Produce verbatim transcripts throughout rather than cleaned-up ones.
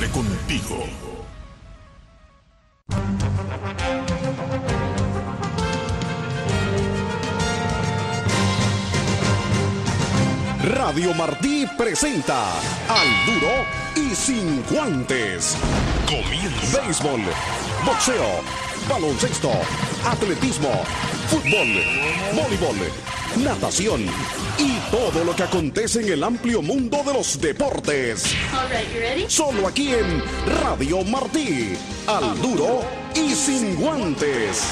siempre contigo. Radio Martí presenta Al Duro y Sin Guantes. Comienza. Béisbol, boxeo, baloncesto, atletismo, fútbol, voleibol, natación y todo lo que acontece en el amplio mundo de los deportes. All right, you ready? Solo aquí en Radio Martí. Al Duro y Sin Guantes.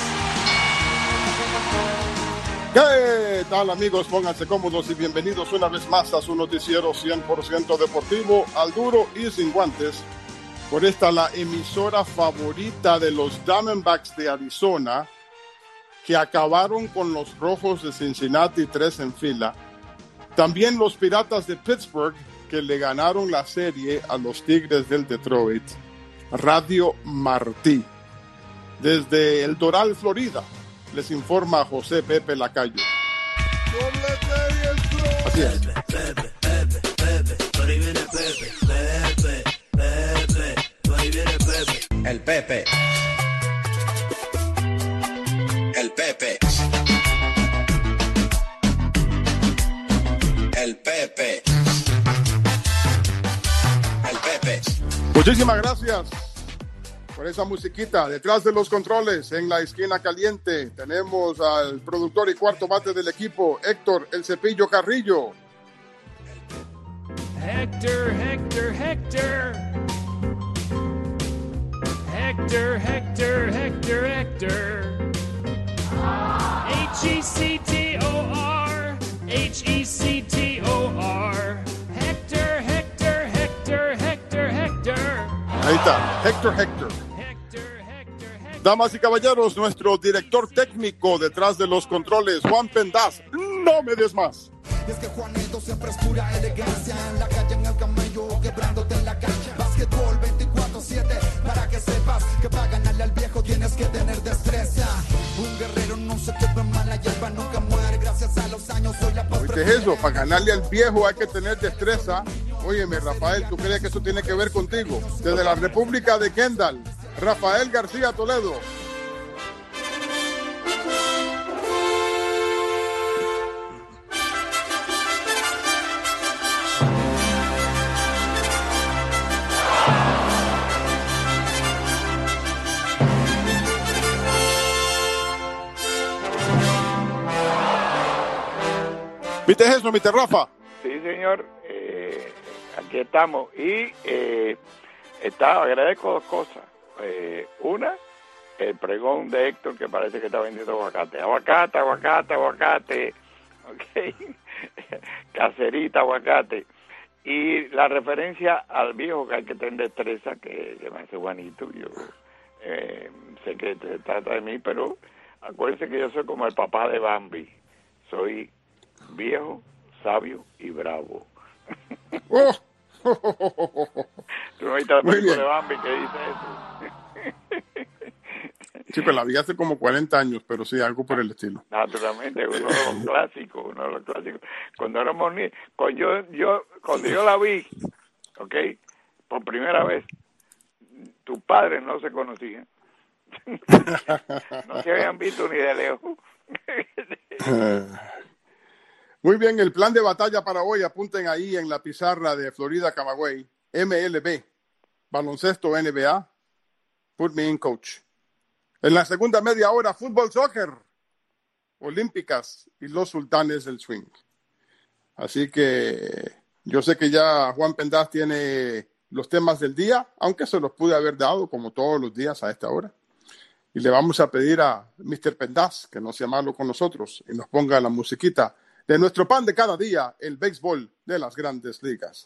¿Qué tal, amigos? Pónganse cómodos y bienvenidos una vez más a su noticiero cien por ciento deportivo, Al Duro y Sin Guantes. Por esta, la emisora favorita de los Diamondbacks de Arizona, que acabaron con los Rojos de Cincinnati tres en fila. También los Piratas de Pittsburgh, que le ganaron la serie a los Tigres del Detroit. Radio Martí. Desde El Doral, Florida, les informa José Pepe Lacayo. Así es. El Pepe. El Pepe. El Pepe. El Pepe. Muchísimas gracias por esa musiquita. Detrás de los controles, en la esquina caliente, tenemos al productor y cuarto bate del equipo, Héctor El Cepillo Carrillo. Hector, Hector, Hector. Hector, Hector, Hector, Hector. H E C T O R. H E C T O R. Hector, Hector, Hector, Hector, Hector. Ahí está, Héctor Hector. Damas y caballeros, nuestro director técnico detrás de los controles, Juan Pendaz. No me des más. Es que Juanito siempre es pura elegancia. En la calle, en el camello, quebrándote en la cancha. Básquetbol veinticuatro siete, para que sepas que para ganarle al viejo tienes que tener destreza. Un guerrero no se queda mal, la hierba nunca muere. Gracias a los años soy la paz. ¿Qué es eso? Para ganarle al viejo hay que tener destreza. Óyeme, Rafael, ¿tú crees que eso tiene que ver contigo? Desde la República de Kendall, Rafael García Toledo. ¿Viste eso, mister Rafa? Sí, señor. Eh, aquí estamos. Y eh, está, agradezco dos cosas. Eh, una, el pregón de Héctor, que parece que está vendiendo aguacate. Aguacate, aguacate, aguacate. Ok. Caserita, aguacate. Y la referencia al viejo, que hay que tener destreza, que, que me hace Juanito. Yo eh, sé que te trata de mí, pero acuérdense que yo soy como el papá de Bambi. Soy viejo, sabio y bravo. Oh. ¿Tú no viste la película de Bambi que dice eso? Sí, pero la vi hace como cuarenta años, pero sí, algo por el estilo. Naturalmente, uno de los clásicos, uno de los clásicos. Cuando éramos niños, cuando yo, yo, cuando yo la vi, ¿ok? Por primera vez, tus padres no se conocían. No se habían visto ni de lejos. Muy bien, el plan de batalla para hoy, apunten ahí en la pizarra de Florida Camagüey, M L B, baloncesto N B A, put me in, coach. En la segunda media hora, fútbol, soccer, olímpicas y los sultanes del swing. Así que yo sé que ya Juan Pendaz tiene los temas del día, aunque se los pude haber dado como todos los días a esta hora. Y le vamos a pedir a mister Pendaz que no sea malo con nosotros y nos ponga la musiquita de nuestro pan de cada día, el béisbol de las grandes ligas.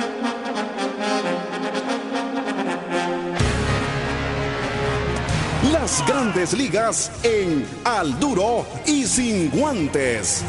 Las grandes ligas en Al Duro y Sin Guantes.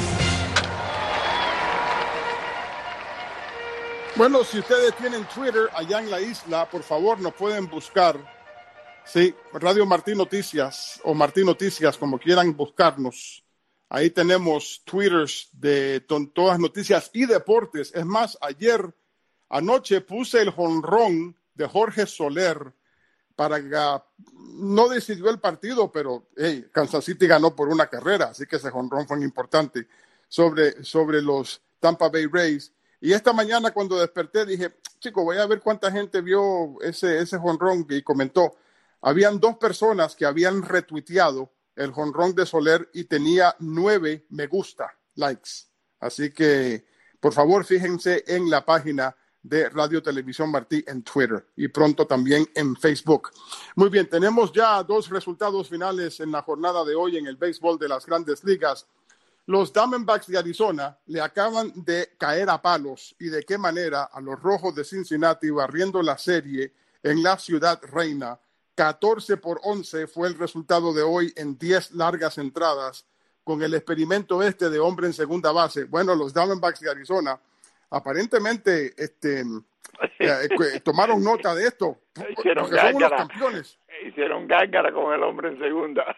Bueno, si ustedes tienen Twitter allá en la isla, por favor nos pueden buscar. Sí, Radio Martí Noticias o Martí Noticias, como quieran buscarnos. Ahí tenemos twitters de to- todas noticias y deportes. Es más, ayer anoche puse el jonrón de Jorge Soler para no decidió el partido, pero hey, Kansas City ganó por una carrera, así que ese jonrón fue importante sobre, sobre los Tampa Bay Rays. Y esta mañana cuando desperté dije, chico, voy a ver cuánta gente vio ese, ese jonrón, y comentó, habían dos personas que habían retuiteado el jonrón de Soler y tenía nueve me gusta, likes. Así que, por favor, fíjense en la página de Radio Televisión Martí en Twitter y pronto también en Facebook. Muy bien, tenemos ya dos resultados finales en la jornada de hoy en el béisbol de las Grandes Ligas. Los Diamondbacks de Arizona le acaban de caer a palos, y de qué manera, a los Rojos de Cincinnati, barriendo la serie en la Ciudad Reina. catorce por once fue el resultado de hoy en diez largas entradas, con el experimento este de hombre en segunda base. Bueno, los Diamondbacks de Arizona aparentemente este, eh, tomaron nota de esto, hicieron porque son unos gárgara, campeones. hicieron gárgara con el hombre en segunda.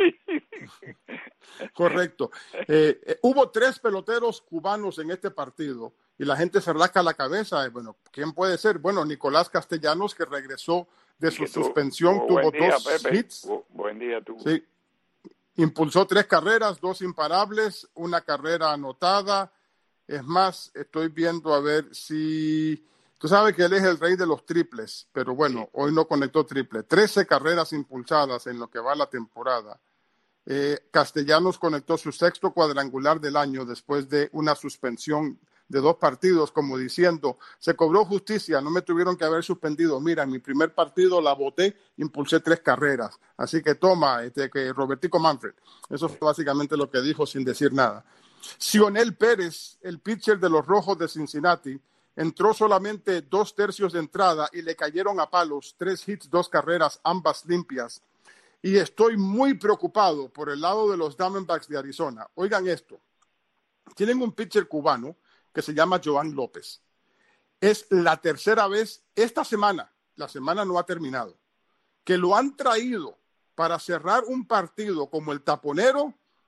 Correcto. Eh, eh, hubo tres peloteros cubanos en este partido y la gente se rasca la cabeza. Bueno, ¿quién puede ser? Bueno, Nicolás Castellanos, que regresó de su tú, suspensión, tuvo tuvo día, dos Pepe. hits. Bu- buen día tú. Sí. Impulsó tres carreras, dos imparables, una carrera anotada. Es más, estoy viendo a ver si... Tú sabes que él es el rey de los triples, pero bueno, sí. Hoy no conectó triple. trece carreras impulsadas en lo que va la temporada. Eh, Castellanos conectó su sexto cuadrangular del año después de una suspensión de dos partidos, como diciendo, se cobró justicia, no me tuvieron que haber suspendido. Mira, en mi primer partido la boté, impulsé tres carreras. Así que toma, este, que Robertico Manfred. Eso fue básicamente lo que dijo sin decir nada. Cionel Pérez, el pitcher de los Rojos de Cincinnati, entró solamente dos tercios de entrada y le cayeron a palos, tres hits, dos carreras, ambas limpias. Y estoy muy preocupado por el lado de los Diamondbacks de Arizona. Oigan esto, tienen un pitcher cubano que se llama Joan López. Es la tercera vez esta semana, la semana no ha terminado, que lo han traído para cerrar un partido como el taponero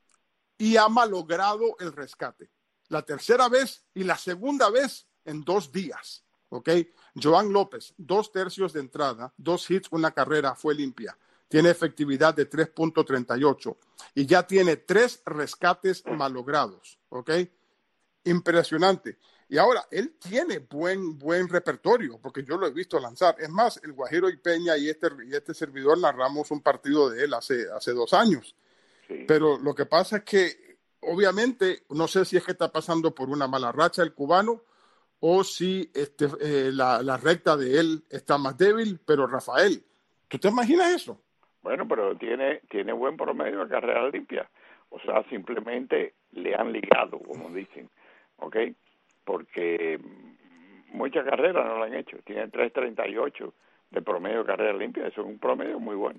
y ha malogrado el rescate. La tercera vez y la segunda vez en dos días. ¿Ok? Joan López, dos tercios de entrada, dos hits, una carrera, fue limpia. Tiene efectividad de tres punto treinta y ocho y ya tiene tres rescates malogrados. ¿Ok? Impresionante. Y ahora, él tiene buen, buen repertorio, porque yo lo he visto lanzar. Es más, el Guajiro y Peña y este, y este servidor narramos un partido de él hace, hace dos años. Sí. Pero lo que pasa es que, obviamente, no sé si es que está pasando por una mala racha el cubano o si este, eh, la, la recta de él está más débil. Pero, Rafael, ¿tú te imaginas eso? Bueno, pero tiene, tiene buen promedio de carrera limpia. O sea, simplemente le han ligado, como dicen. ¿Ok? Porque muchas carreras no lo han hecho. Tiene tres treinta y ocho de promedio de carrera limpia. Eso es un promedio muy bueno.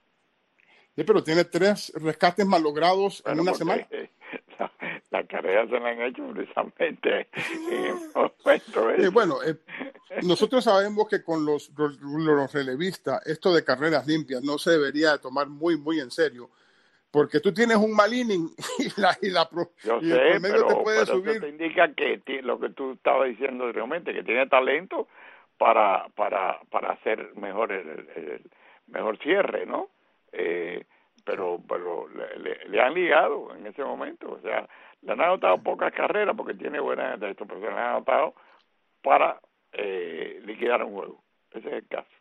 Sí, pero tiene tres rescates malogrados bueno, en una porque, semana. Eh, la, la carrera se la han hecho precisamente en el momento. Eh, bueno, eh, nosotros sabemos que con los, los, los relevistas, esto de carreras limpias no se debería de tomar muy, muy en serio. Porque tú tienes un mal inning y, la, y, la pro, Yo y sé, el promedio pero, te puede pero subir. Eso te indica que t- lo que tú estabas diciendo anteriormente, que tiene talento para para para hacer mejor el, el, el mejor cierre, ¿no? Eh, pero pero le, le, le han ligado en ese momento. O sea, le han anotado pocas carreras porque tiene buenas de esto, pero se le han anotado para eh, liquidar un juego. Ese es el caso.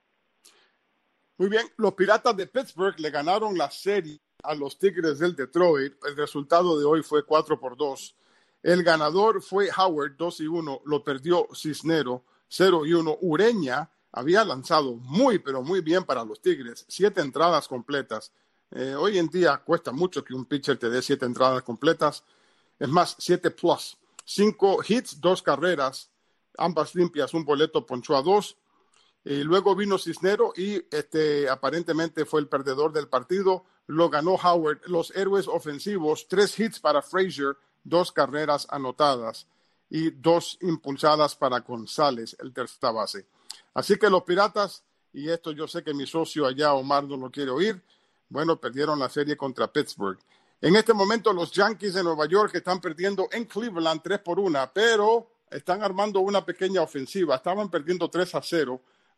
Muy bien, los Piratas de Pittsburgh le ganaron la serie a los Tigres del Detroit. El resultado de hoy fue cuatro por dos. El ganador fue Howard, dos y uno. Lo perdió Cisnero, cero y uno. Ureña había lanzado muy, pero muy bien para los Tigres. Siete entradas completas. Eh, hoy en día cuesta mucho que un pitcher te dé siete entradas completas. Es más, siete plus. Cinco hits, dos carreras, ambas limpias. Un boleto ponchó a dos. Y luego vino Cisnero y este, aparentemente fue el perdedor del partido. Lo ganó Howard. Los héroes ofensivos, tres hits para Frazier, dos carreras anotadas y dos impulsadas para González, el tercera base. Así que los Piratas, y esto yo sé que mi socio allá, Omar, no lo quiere oír, bueno, perdieron la serie contra Pittsburgh. En este momento los Yankees de Nueva York están perdiendo en Cleveland tres por una, pero están armando una pequeña ofensiva. Estaban perdiendo tres a cero.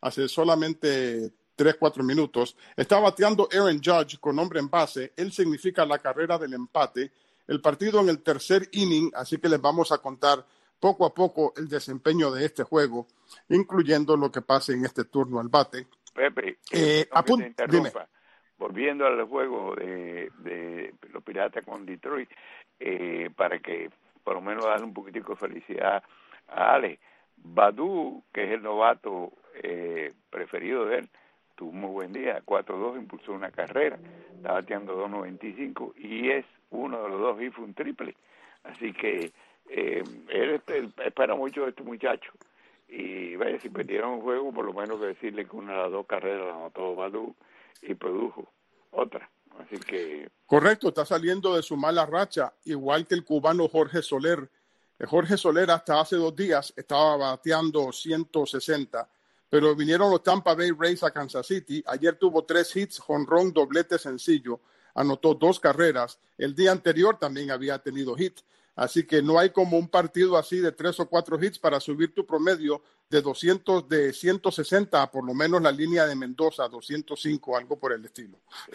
hace solamente tres, cuatro minutos. Está bateando Aaron Judge con hombre en base. Él significa la carrera del empate. El partido en el tercer inning, así que les vamos a contar poco a poco el desempeño de este juego, incluyendo lo que pase en este turno al bate. Pepe, eh, no apun- que te interrumpa. dime. Volviendo al juego de, de los Piratas con Detroit, eh, para que por lo menos darle un poquitico de felicidad a Ale. Baddoo, que es el novato eh, preferido de él, tuvo un muy buen día, cuatro dos, impulsó una carrera, está bateando dos noventa y cinco y es uno de los dos y fue un triple. Así que eh, él, él espera mucho de este muchacho. Y vaya, si perdieron un juego, por lo menos que decirle que una de las dos carreras la anotó Baddoo y produjo otra. Así que... Correcto, está saliendo de su mala racha, igual que el cubano Jorge Soler. Jorge Soler hasta hace dos días estaba bateando ciento sesenta, pero vinieron los Tampa Bay Rays a Kansas City. Ayer tuvo tres hits, jonrón, doblete sencillo, anotó dos carreras. El día anterior también había tenido hit. Así que no hay como un partido así de tres o cuatro hits para subir tu promedio de doscientos, de ciento sesenta a por lo menos la línea de Mendoza, doscientos cinco, algo por el estilo.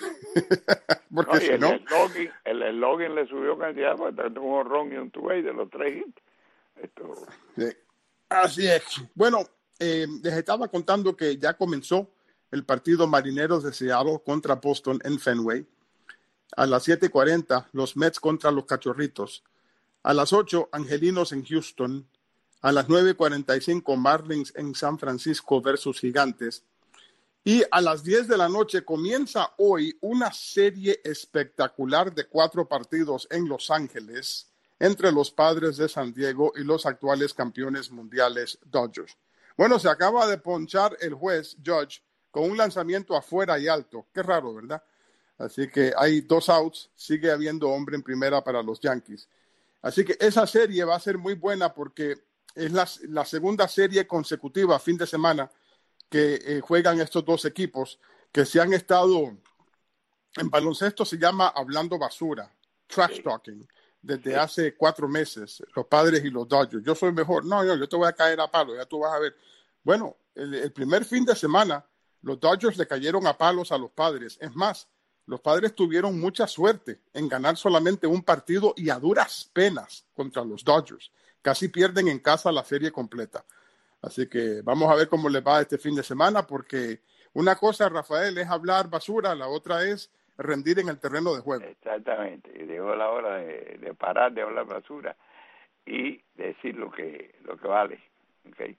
Porque No, y si el, no... el, login, el, el login le subió cantidad, porque tanto un honrón y un two-way de los tres hits. Esto... Sí. Así es. Bueno, eh, les estaba contando que ya comenzó el partido Marineros de Seattle contra Boston en Fenway. A las siete cuarenta, los Mets contra los Cachorritos. A las ocho, Angelinos en Houston. A las nueve cuarenta y cinco, Marlins en San Francisco versus Gigantes. Y a las diez de la noche comienza hoy una serie espectacular de cuatro partidos en Los Ángeles entre los Padres de San Diego y los actuales campeones mundiales Dodgers. Bueno, se acaba de ponchar el juez Judge con un lanzamiento afuera y alto. Qué raro, ¿verdad? Así que hay dos outs, sigue habiendo hombre en primera para los Yankees. Así que esa serie va a ser muy buena porque es la, la segunda serie consecutiva, fin de semana, que eh, juegan estos dos equipos que se han estado, en baloncesto se llama hablando basura, trash talking, desde hace cuatro meses, los Padres y los Dodgers. Yo soy mejor. No, no, yo te voy a caer a palo, ya tú vas a ver. Bueno, el, el primer fin de semana, los Dodgers le cayeron a palos a los Padres. Es más, los Padres tuvieron mucha suerte en ganar solamente un partido y a duras penas contra los Dodgers. Casi pierden en casa la serie completa. Así que vamos a ver cómo les va este fin de semana, porque una cosa, Rafael, es hablar basura, la otra es rendir en el terreno de juego. Exactamente. Y llegó la hora de, de parar de hablar basura y decir lo que lo que vale. ¿Okay?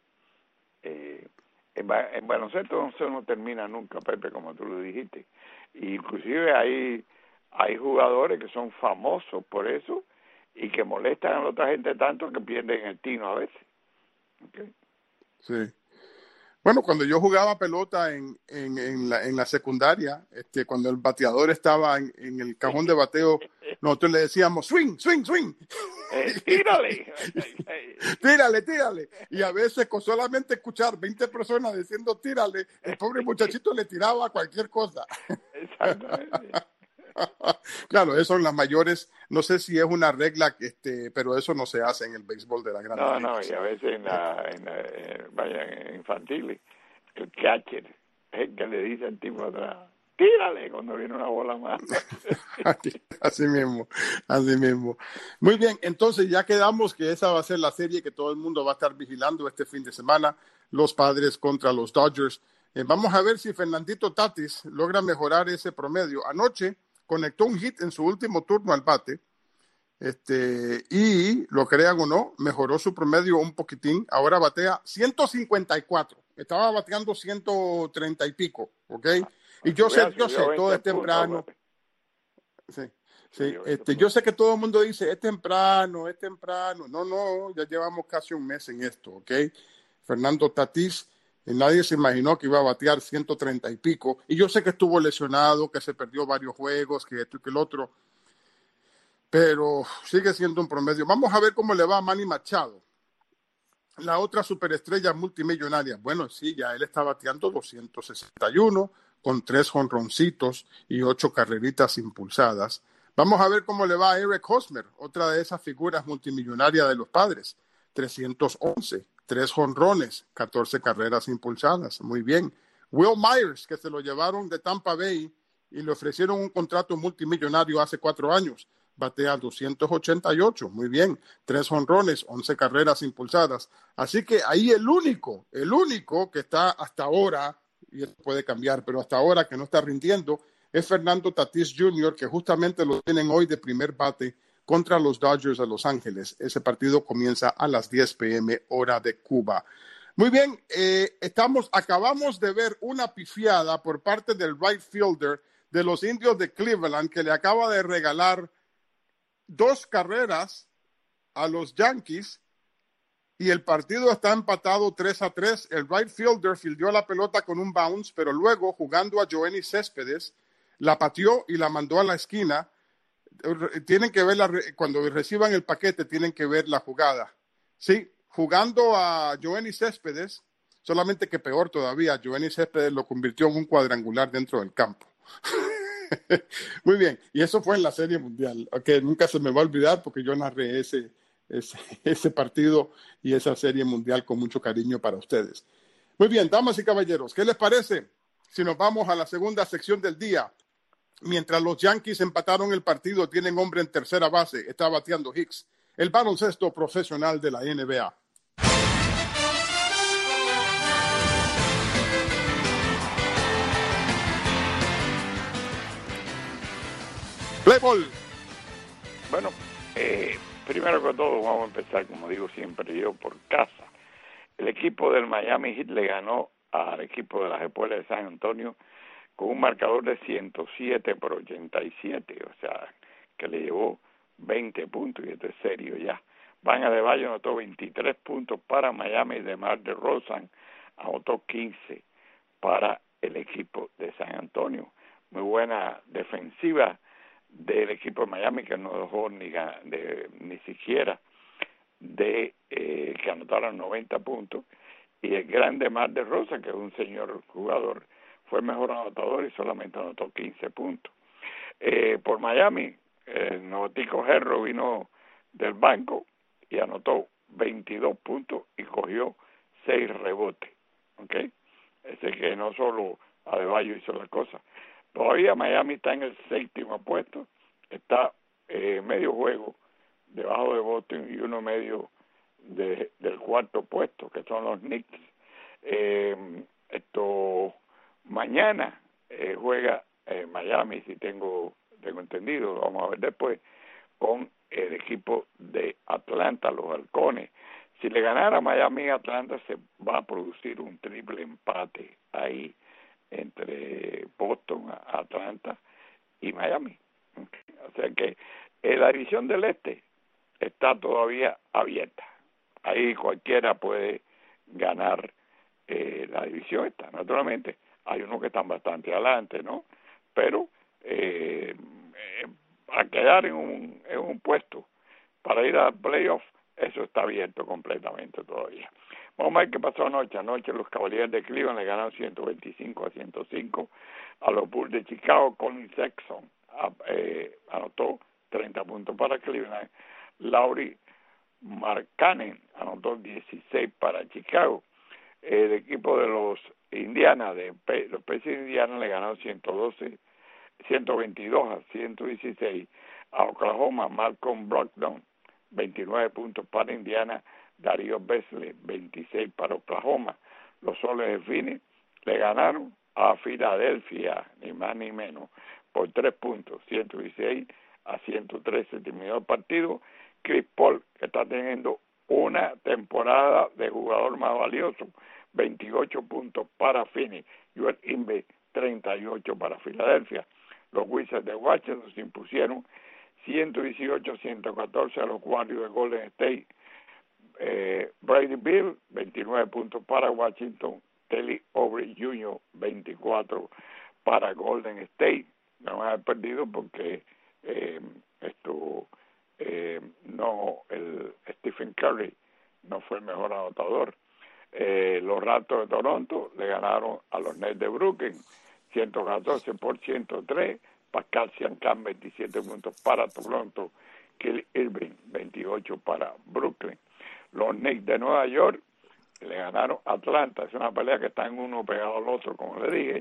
Eh, en, en baloncesto eso no termina nunca, Pepe, como tú lo dijiste. Y inclusive hay hay jugadores que son famosos por eso y que molestan a la otra gente tanto que pierden el tino a veces. ¿Okay? Sí. Bueno, cuando yo jugaba pelota en, en, en, la, en la secundaria, este, cuando el bateador estaba en, en el cajón de bateo, nosotros le decíamos swing, swing, swing. Eh, tírale. tírale, tírale. Y a veces con solamente escuchar veinte personas diciendo tírale, el pobre muchachito le tiraba cualquier cosa. Exactamente. Claro, eso son las mayores, no sé si es una regla, este, pero eso no se hace en el béisbol de la gran No, no, y a veces en la, en la en, vaya, en infantiles, el catcher es el que le dice al tipo atrás, tírale cuando viene una bola más. Así mismo, así mismo. Muy bien, entonces ya quedamos que esa va a ser la serie que todo el mundo va a estar vigilando este fin de semana, los Padres contra los Dodgers. Eh, vamos a ver si Fernandito Tatis logra mejorar ese promedio. Anoche conectó un hit en su último turno al bate, este, y lo crean o no, mejoró su promedio un poquitín, ahora batea ciento cincuenta y cuatro, estaba bateando ciento treinta y pico, ¿ok? Y yo sé, yo sé, todo es temprano. Sí, sí, este, yo sé que todo el mundo dice, es temprano, es temprano. No, no, ya llevamos casi un mes en esto, ¿ok? Fernando Tatis, y nadie se imaginó que iba a batear ciento treinta y pico. Y yo sé que estuvo lesionado, que se perdió varios juegos, que esto y que el otro. Pero sigue siendo un promedio. Vamos a ver cómo le va a Manny Machado, la otra superestrella multimillonaria. Bueno, sí, ya él está bateando doscientos sesenta y uno con tres jonroncitos y ocho carreritas impulsadas. Vamos a ver cómo le va a Eric Hosmer, otra de esas figuras multimillonarias de los Padres. trescientos once tres jonrones, catorce carreras impulsadas. Muy bien. Will Myers, que se lo llevaron de Tampa Bay y le ofrecieron un contrato multimillonario hace cuatro años. Batea doscientos ochenta y ocho. Muy bien. Tres jonrones, once carreras impulsadas. Así que ahí el único, el único que está hasta ahora, y eso puede cambiar, pero hasta ahora que no está rindiendo, es Fernando Tatis junior, que justamente lo tienen hoy de primer bate contra los Dodgers de Los Ángeles. Ese partido comienza a las diez p m hora de Cuba. Muy bien, eh, estamos, acabamos de ver una pifiada por parte del right fielder de los Indios de Cleveland, que le acaba de regalar dos carreras a los Yankees y el partido está empatado tres a tres. El right fielder fildeó la pelota con un bounce, pero luego, jugando a Joenny Céspedes, la pateó y la mandó a la esquina. Tienen que ver, la, cuando reciban el paquete, tienen que ver la jugada. Sí, jugando a Joenny Céspedes, solamente que peor todavía, Joenny Céspedes lo convirtió en un cuadrangular dentro del campo. Muy bien, y eso fue en la Serie Mundial, que nunca se me va a olvidar porque yo narré ese, ese, ese partido y esa Serie Mundial con mucho cariño para ustedes. Muy bien, damas y caballeros, ¿qué les parece si nos vamos a la segunda sección del día? Mientras los Yankees empataron el partido, tienen hombre en tercera base, está bateando Hicks, el baloncesto profesional de la N B A. Play ball. Bueno, eh, primero que todo vamos a empezar, como digo siempre yo, por casa. El equipo del Miami Heat le ganó al equipo de las Espuelas de San Antonio con un marcador de ciento siete por ochenta y siete, o sea, que le llevó veinte puntos, y esto es serio ya. Van Adebayo anotó veintitrés puntos para Miami, y DeMar DeRozan anotó quince para el equipo de San Antonio. Muy buena defensiva del equipo de Miami, que no dejó ni, de, ni siquiera de eh, que anotaron noventa puntos, y el gran DeMar DeRozan, que es un señor jugador, fue el mejor anotador y solamente anotó quince puntos. Eh, por Miami, el Notico Herro vino del banco y anotó veintidós puntos y cogió seis rebotes. ¿Okay? Ese que no solo Adebayo hizo la cosa. Todavía Miami está en el séptimo puesto, está eh, medio juego debajo de Boston y uno medio de, del cuarto puesto, que son los Knicks. Eh, esto mañana eh, juega eh, Miami, si tengo tengo entendido, lo vamos a ver después, con el equipo de Atlanta, los Halcones. Si le ganara Miami a Atlanta, se va a producir un triple empate ahí entre Boston, Atlanta y Miami. O sea que eh, la división del este está todavía abierta. Ahí cualquiera puede ganar eh, la división esta. Naturalmente, hay unos que están bastante adelante, ¿no? Pero eh, eh, a quedar en un, en un puesto para ir al playoff, eso está abierto completamente todavía. Vamos a ver qué pasó anoche. Anoche los Cavaliers de Cleveland le ganaron ciento veinticinco a ciento cinco a los Bulls de Chicago. Colin Sexton eh, anotó treinta puntos para Cleveland. Lauri Markkanen anotó dieciséis para Chicago. El equipo de los Indiana, de los Pacers de Indiana, le ganaron ciento doce, ciento veintidós a ciento dieciséis a Oklahoma. Malcolm Brogdon, veintinueve puntos para Indiana. Darío Beasley, veintiséis para Oklahoma. Los Soles de Phoenix le ganaron a Filadelfia, ni más ni menos, por tres puntos, ciento dieciséis a ciento trece. Terminó el partido. Chris Paul, que está teniendo una temporada de jugador más valioso, veintiocho puntos para Phoenix. Joel Embiid, treinta y ocho para Filadelfia. Los Wizards de Washington se impusieron ciento dieciocho a ciento catorce a los Warriors de Golden State. Eh, Brady Bill, veintinueve puntos para Washington. Kelly Oubre junior, veinticuatro para Golden State. No van a haber perdido porque eh, esto eh, no el Stephen Curry no fue el mejor anotador. Eh, los Raptors de Toronto le ganaron a los Nets de Brooklyn ciento catorce por ciento tres. Pascal Siakam, veintisiete puntos para Toronto. Kelly Irving, veintiocho para Brooklyn. Los Knicks de Nueva York le ganaron a Atlanta. Es una pelea que están uno pegado al otro, como le dije.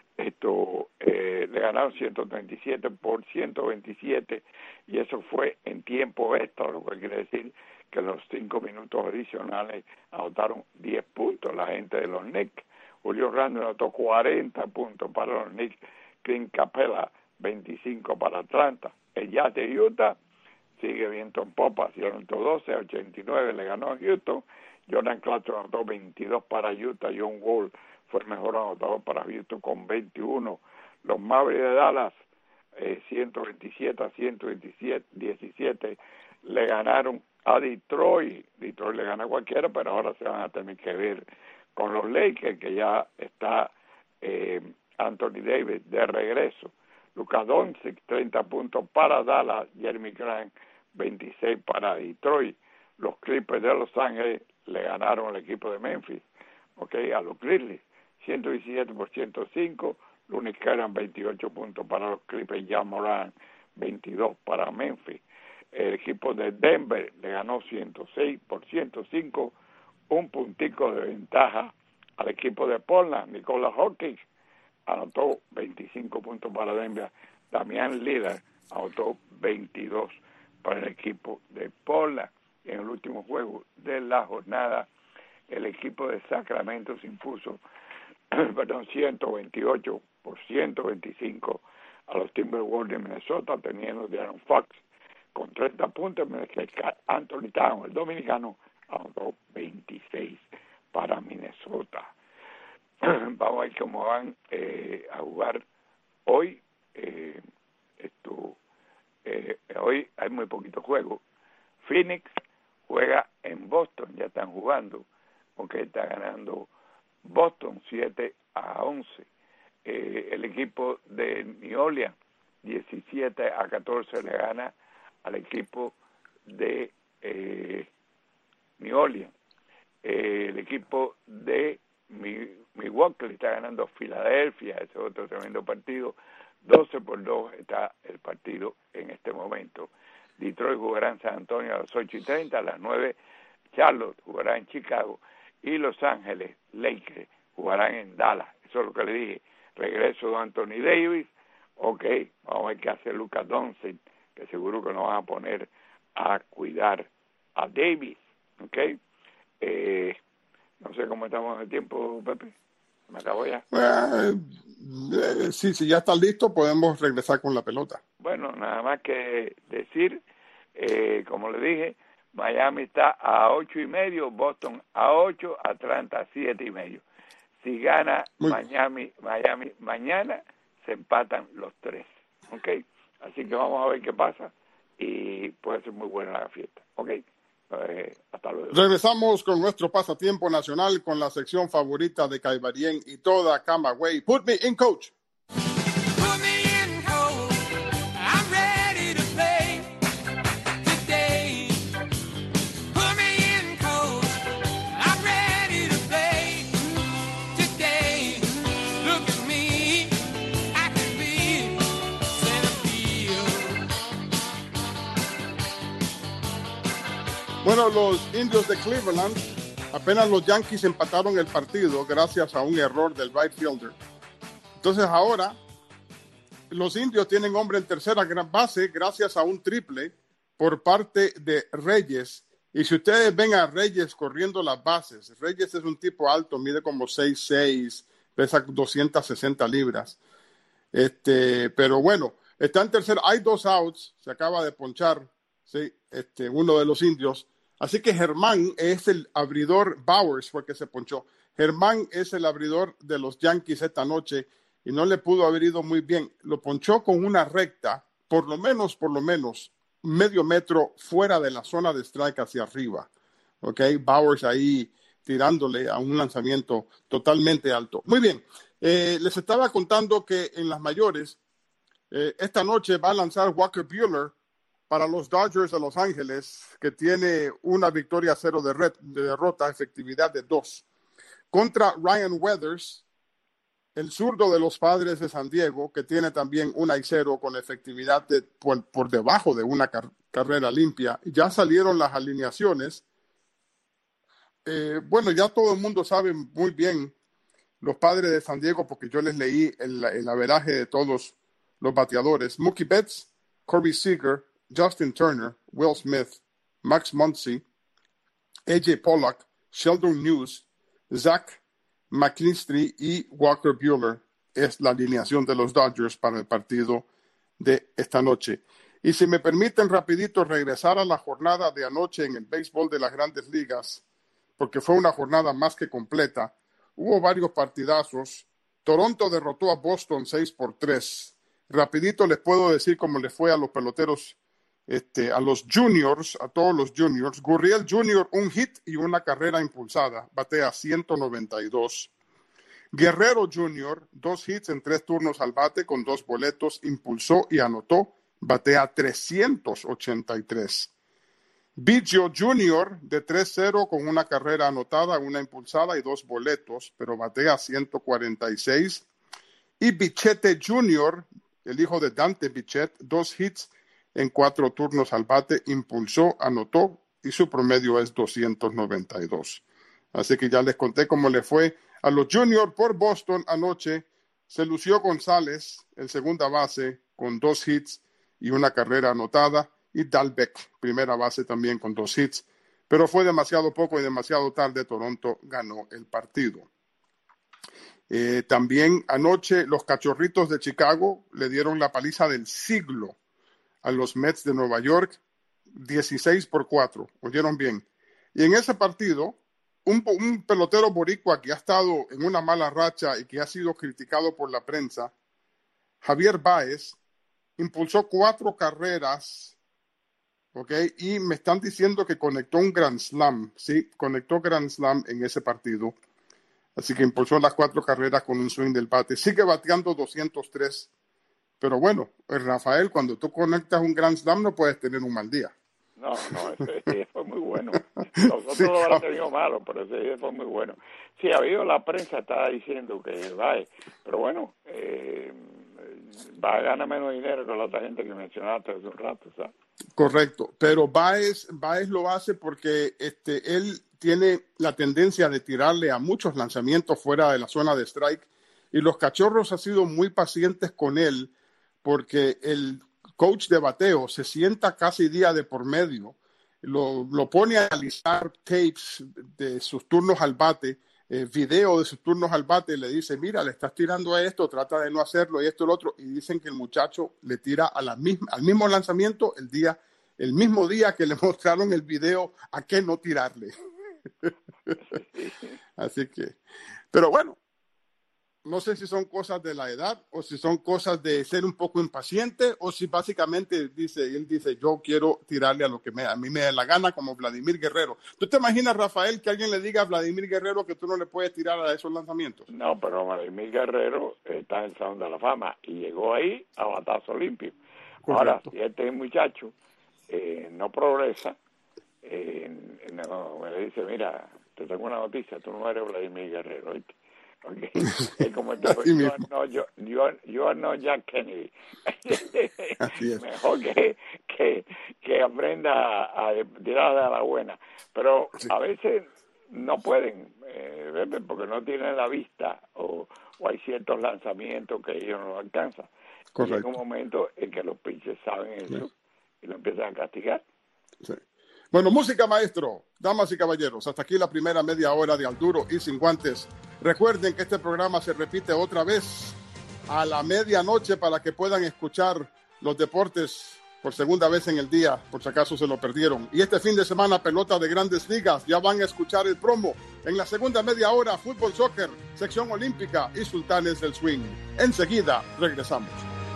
Esto eh, le ganaron ciento treinta y siete por ciento veintisiete, y eso fue en tiempo extra, lo que quiere decir que en los cinco minutos adicionales anotaron diez puntos la gente de los Knicks. Julio Randle anotó cuarenta puntos para los Knicks. Clint Capela veinticinco para Atlanta. El Jazz de Utah sigue viento en popa, anotó doce a ochenta y nueve, le ganó a Houston. Jordan Clarkson anotó veintidós para Utah. John Wall fue el mejor anotador para Houston con veintiuno. Los Mavericks de Dallas, eh, ciento veintisiete a ciento diecisiete, le ganaron a Detroit. Detroit le gana a cualquiera, pero ahora se van a tener que ver con los Lakers, que ya está eh, Anthony Davis de regreso. Luka Doncic, treinta puntos para Dallas. Jeremy Grant, veintiséis para Detroit. Los Clippers de Los Ángeles le ganaron al equipo de Memphis, okay, a los Grizzlies, ciento diecisiete por ciento cinco. Lunis Keran, veintiocho puntos para los Clippers. Ja Morant, veintidós para Memphis. El equipo de Denver le ganó ciento seis por ciento cinco, un puntico de ventaja al equipo de Portland. Nikola Jokic anotó veinticinco puntos para Denver. Damian Lillard anotó veintidós para el equipo de Portland. En el último juego de la jornada, el equipo de Sacramento se impuso perdón, ciento veintiocho por ciento veinticinco a los Timberwolves de Minnesota, teniendo de Aaron Fox con treinta puntos, mientras que Anthony Towns, el dominicano, anotó veintiséis para Minnesota. Vamos a ver cómo van eh, a jugar hoy. Eh, esto, eh, hoy hay muy poquito juego. Phoenix juega en Boston, ya están jugando, porque está ganando Boston siete a once. Eh, el equipo de New Orleans, diecisiete a catorce, le gana al equipo de eh, New Orleans. Eh, el equipo de Milwaukee le está ganando a Filadelfia, ese es otro tremendo partido. doce por dos está el partido en este momento. Detroit jugará en San Antonio a las ocho y treinta, a las nueve Charlotte jugará en Chicago, y Los Ángeles Lakers jugarán en Dallas. Eso es lo que le dije. Regreso de Anthony Davis. Ok, vamos a ver qué hace Luka Doncic, que seguro que nos van a poner a cuidar a Davis. Ok, eh, no sé cómo estamos en el tiempo, Pepe. Me acabo ya. Eh, eh, sí, si ya está listo, podemos regresar con la pelota. Bueno, nada más que decir, eh, como le dije, Miami está a ocho y medio, Boston a ocho, Atlanta a siete y medio. Si gana Muy Miami, Miami mañana, se empatan los tres, ¿ok? Así que vamos a ver qué pasa y puede ser muy buena la fiesta, ¿ok? Eh, hasta luego. Regresamos con nuestro pasatiempo nacional con la sección favorita de Caibarien y toda Camagüey. Put me in, coach. Put me in, coach. I'm ready to play today. Put me in, coach. I'm ready to play today. Look at me. I can be center field. Bueno, los Indios de Cleveland, apenas los Yankees empataron el partido gracias a un error del right fielder. Entonces ahora los Indios tienen hombre en tercera gran base gracias a un triple por parte de Reyes. Y si ustedes ven a Reyes corriendo las bases, Reyes es un tipo alto, mide como seis seis, pesa doscientas sesenta libras. Este, pero bueno, está en tercera, hay dos outs, se acaba de ponchar, sí, este, uno de los Indios. Así que Germán es el abridor, Bowers fue que se ponchó. Germán es el abridor de los Yankees esta noche y no le pudo haber ido muy bien. Lo ponchó con una recta, por lo menos, por lo menos, medio metro fuera de la zona de strike hacia arriba. ¿Ok? Bowers ahí tirándole a un lanzamiento totalmente alto. Muy bien. Eh, les estaba contando que en las mayores, eh, esta noche va a lanzar Walker Buehler para los Dodgers de Los Ángeles, que tiene una victoria cero de, red, de derrota, efectividad de dos. Contra Ryan Weathers, el zurdo de los Padres de San Diego, que tiene también una y cero con efectividad de, por, por debajo de una car- carrera limpia. Ya salieron las alineaciones. eh, bueno, ya todo el mundo sabe muy bien los Padres de San Diego, porque yo les leí el, el averaje de todos los bateadores. Mookie Betts, Corey Seager, Justin Turner, Will Smith, Max Muncy, A J Pollock, Sheldon News, Zach McKinstry y Walker Buehler es la alineación de los Dodgers para el partido de esta noche. Y si me permiten rapidito regresar a la jornada de anoche en el béisbol de las Grandes Ligas, porque fue una jornada más que completa. Hubo varios partidazos. Toronto derrotó a Boston seis por tres. Rapidito les puedo decir cómo le fue a los peloteros, este, a los juniors, a todos los juniors. Gurriel junior, un hit y una carrera impulsada. Batea ciento noventa y dos. Guerrero junior, dos hits en tres turnos al bate con dos boletos. Impulsó y anotó. Batea trescientos ochenta y tres. Biggio junior de tres cero con una carrera anotada, una impulsada y dos boletos, pero batea ciento cuarenta y seis. Y Bichette junior, el hijo de Dante Bichette, dos hits en cuatro turnos al bate, impulsó, anotó y su promedio es doscientos noventa y dos. Así que ya les conté cómo le fue a los juniors por Boston anoche. Se lució González, el segunda base, con dos hits y una carrera anotada. Y Dalbec, primera base también con dos hits. Pero fue demasiado poco y demasiado tarde. Toronto ganó el partido. Eh, también anoche los Cachorritos de Chicago le dieron la paliza del siglo a los Mets de Nueva York, dieciséis por cuatro. ¿Oyeron bien? Y en ese partido, un, un pelotero boricua que ha estado en una mala racha y que ha sido criticado por la prensa, Javier Báez, impulsó cuatro carreras. Okay, y me están diciendo que conectó un Grand Slam, sí, conectó Grand Slam en ese partido. Así que impulsó las cuatro carreras con un swing del bate. Sigue bateando doscientos tres. Pero bueno, Rafael, cuando tú conectas un Grand Slam no puedes tener un mal día. No, no, ese, ese fue muy bueno. Nosotros sí, lo hemos tenido malo, pero ese fue muy bueno. Sí, ha habido, la prensa está diciendo que va, pero bueno, eh, va a ganar menos dinero que la otra gente que mencionaste hace un rato, ¿sabes? Correcto, pero Baez, Baez lo hace porque este, él tiene la tendencia de tirarle a muchos lanzamientos fuera de la zona de strike y los Cachorros han sido muy pacientes con él porque el coach de bateo se sienta casi día de por medio, lo, lo pone a analizar tapes de sus turnos al bate, eh, video de sus turnos al bate, y le dice, mira, le estás tirando a esto, trata de no hacerlo y esto y lo otro, y dicen que el muchacho le tira a la misma, al mismo lanzamiento el día, el mismo día que le mostraron el video a qué no tirarle. Así que, pero bueno, no sé si son cosas de la edad o si son cosas de ser un poco impaciente o si básicamente dice, él dice, yo quiero tirarle a lo que me, a mí me da la gana, como Vladimir Guerrero. ¿Tú te imaginas, Rafael, que alguien le diga a Vladimir Guerrero que tú no le puedes tirar a esos lanzamientos? No, pero Vladimir Guerrero está en el Salón de la Fama y llegó ahí a batazo limpio. Correcto. Ahora, si este muchacho eh, no progresa, eh, no, me le dice, mira, te tengo una noticia, tú no eres Vladimir Guerrero, ¿oíste? Okay. Es como el tipo, yo, no, yo, yo, yo no Jack Kennedy. Mejor que, que, que aprenda a, a tirar a la buena. Pero sí, a veces no pueden, eh, porque no tienen la vista o, o hay ciertos lanzamientos que ellos no alcanzan. Correcto. Y llega un momento en que los pitchers saben eso, sí, y lo empiezan a castigar. Sí. Bueno, música, maestro, damas y caballeros, hasta aquí la primera media hora de Al Duro y Sin Guantes. Recuerden que este programa se repite otra vez a la medianoche para que puedan escuchar los deportes por segunda vez en el día, por si acaso se lo perdieron. Y este fin de semana, pelota de Grandes Ligas, ya van a escuchar el promo. En la segunda media hora, fútbol, soccer, sección olímpica y sultanes del swing. Enseguida regresamos.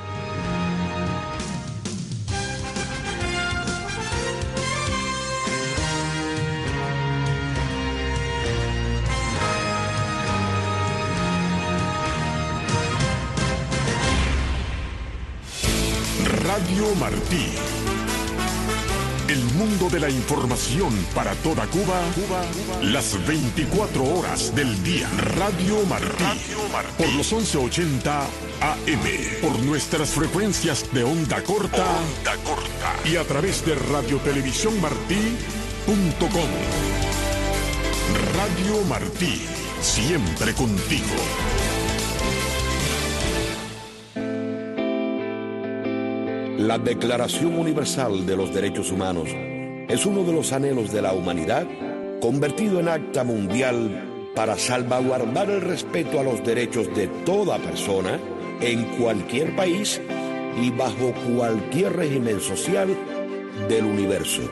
Radio Martí. El mundo de la información para toda Cuba, Cuba, Cuba, las veinticuatro horas del día. Radio Martí. Radio Martí. Por los once ochenta A M. Por nuestras frecuencias de onda corta. Onda corta. Y a través de radio televisión martí punto com. Radio Martí, siempre contigo. La Declaración Universal de los Derechos Humanos es uno de los anhelos de la humanidad convertido en acta mundial para salvaguardar el respeto a los derechos de toda persona en cualquier país y bajo cualquier régimen social del universo.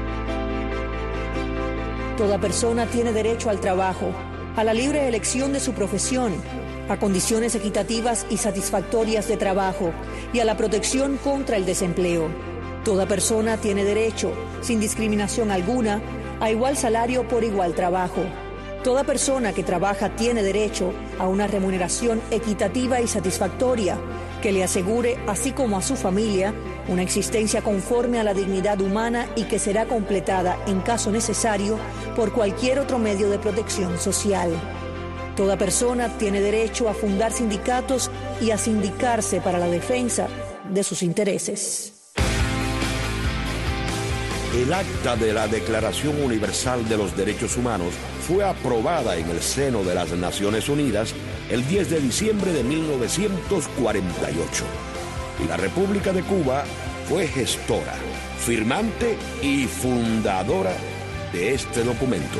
Toda persona tiene derecho al trabajo, a la libre elección de su profesión, a condiciones equitativas y satisfactorias de trabajo y a la protección contra el desempleo. Toda persona tiene derecho, sin discriminación alguna, a igual salario por igual trabajo. Toda persona que trabaja tiene derecho a una remuneración equitativa y satisfactoria que le asegure, así como a su familia, una existencia conforme a la dignidad humana y que será completada, en caso necesario, por cualquier otro medio de protección social. Toda persona tiene derecho a fundar sindicatos y a sindicarse para la defensa de sus intereses. El acta de la Declaración Universal de los Derechos Humanos fue aprobada en el seno de las Naciones Unidas el diez de diciembre de mil novecientos cuarenta y ocho. Y la República de Cuba fue gestora, firmante y fundadora de este documento.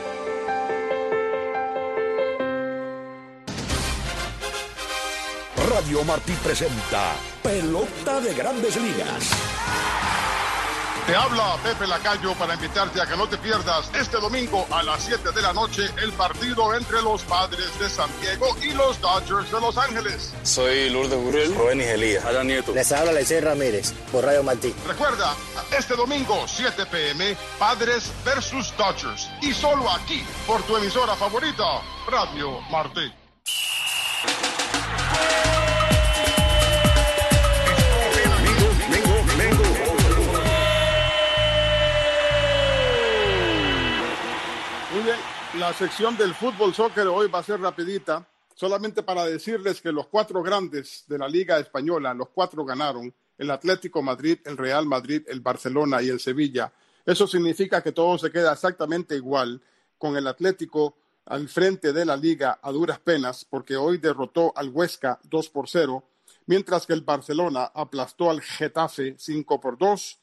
Radio Martí presenta Pelota de Grandes Ligas. Te habla Pepe Lacayo para invitarte a que no te pierdas este domingo a las siete de la noche el partido entre los Padres de San Diego y los Dodgers de Los Ángeles. Soy Lourdes Gurriel, Jovenis Elías, Adán Nieto. Les habla Lecey Ramírez por Radio Martí. Recuerda, este domingo siete p m Padres versus Dodgers y solo aquí por tu emisora favorita, Radio Martí. Muy bien, la sección del fútbol soccer hoy va a ser rapidita, solamente para decirles que los cuatro grandes de la Liga Española, los cuatro ganaron, el Atlético Madrid, el Real Madrid, el Barcelona y el Sevilla. Eso significa que todo se queda exactamente igual, con el Atlético al frente de la Liga a duras penas, porque hoy derrotó al Huesca dos por cero, mientras que el Barcelona aplastó al Getafe cinco por dos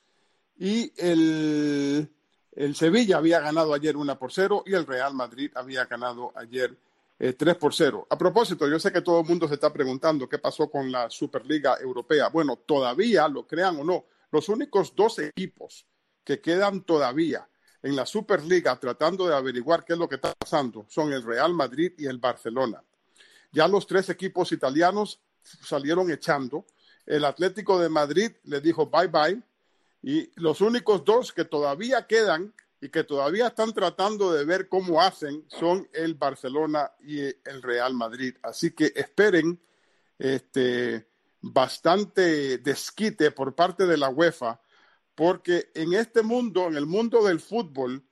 y el... El Sevilla había ganado ayer uno por cero y el Real Madrid había ganado ayer eh, tres por cero. A propósito, yo sé que todo el mundo se está preguntando qué pasó con la Superliga Europea. Bueno, todavía, lo crean o no, los únicos dos equipos que quedan todavía en la Superliga tratando de averiguar qué es lo que está pasando son el Real Madrid y el Barcelona. Ya los tres equipos italianos salieron echando. El Atlético de Madrid le dijo bye bye. Y los únicos dos que todavía quedan y que todavía están tratando de ver cómo hacen son el Barcelona y el Real Madrid. Así que esperen este, bastante desquite por parte de la UEFA, porque en este mundo, en el mundo del fútbol,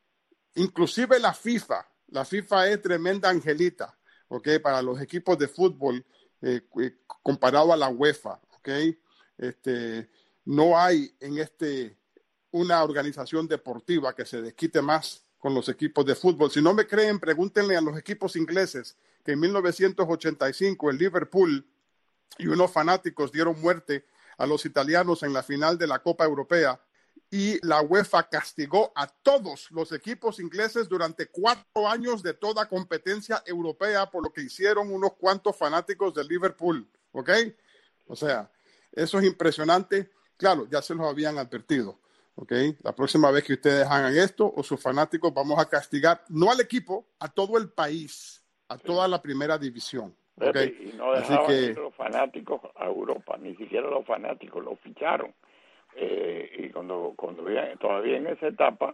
inclusive la FIFA, la FIFA es tremenda angelita, ¿ok? Para los equipos de fútbol eh, comparado a la UEFA, ¿ok? Este... No hay en este una organización deportiva que se desquite más con los equipos de fútbol. Si no me creen, pregúntenle a los equipos ingleses que en mil novecientos ochenta y cinco el Liverpool y unos fanáticos dieron muerte a los italianos en la final de la Copa Europea y la UEFA castigó a todos los equipos ingleses durante cuatro años de toda competencia europea por lo que hicieron unos cuantos fanáticos del Liverpool, ¿ok? O sea, eso es impresionante. Claro, ya se los habían advertido, ¿ok? La próxima vez que ustedes hagan esto o sus fanáticos, vamos a castigar no al equipo, a todo el país, a toda la primera división, ¿ok? Pepe, y no dejaban Así que ir los fanáticos a Europa, ni siquiera los fanáticos los ficharon. Eh, y cuando, cuando iban, todavía en esa etapa,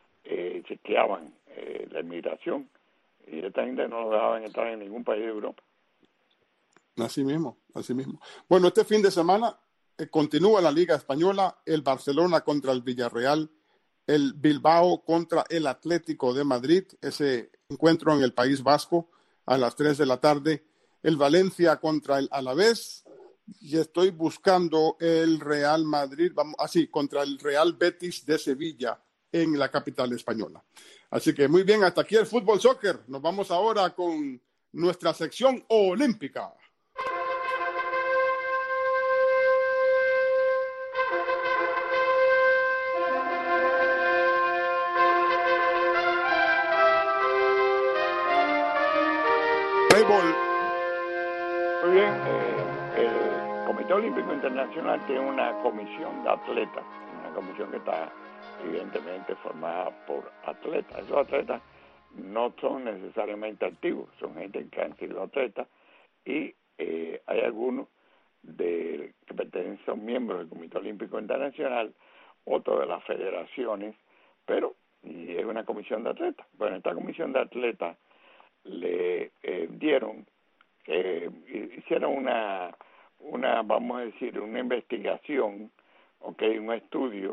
eh, chequeaban eh, la inmigración y esta gente no los dejaban entrar en ningún país de Europa. Así mismo, así mismo. Bueno, este fin de semana continúa la Liga Española, el Barcelona contra el Villarreal, el Bilbao contra el Atlético de Madrid, ese encuentro en el País Vasco a las tres de la tarde, el Valencia contra el Alavés, y estoy buscando el Real Madrid, vamos, así, ah, contra el Real Betis de Sevilla en la capital española. Así que muy bien, hasta aquí el fútbol soccer. Nos vamos ahora con nuestra sección olímpica. Béisbol. Muy bien, eh, el Comité Olímpico Internacional tiene una comisión de atletas, una comisión que está evidentemente formada por atletas. Esos atletas no son necesariamente activos, son gente que han sido atletas y eh, hay algunos de, que pertenecen, son miembros del Comité Olímpico Internacional, otros de las federaciones, pero y es una comisión de atletas. Bueno, esta comisión de atletas le eh, dieron, eh, hicieron una, una, vamos a decir, una investigación, okay, un estudio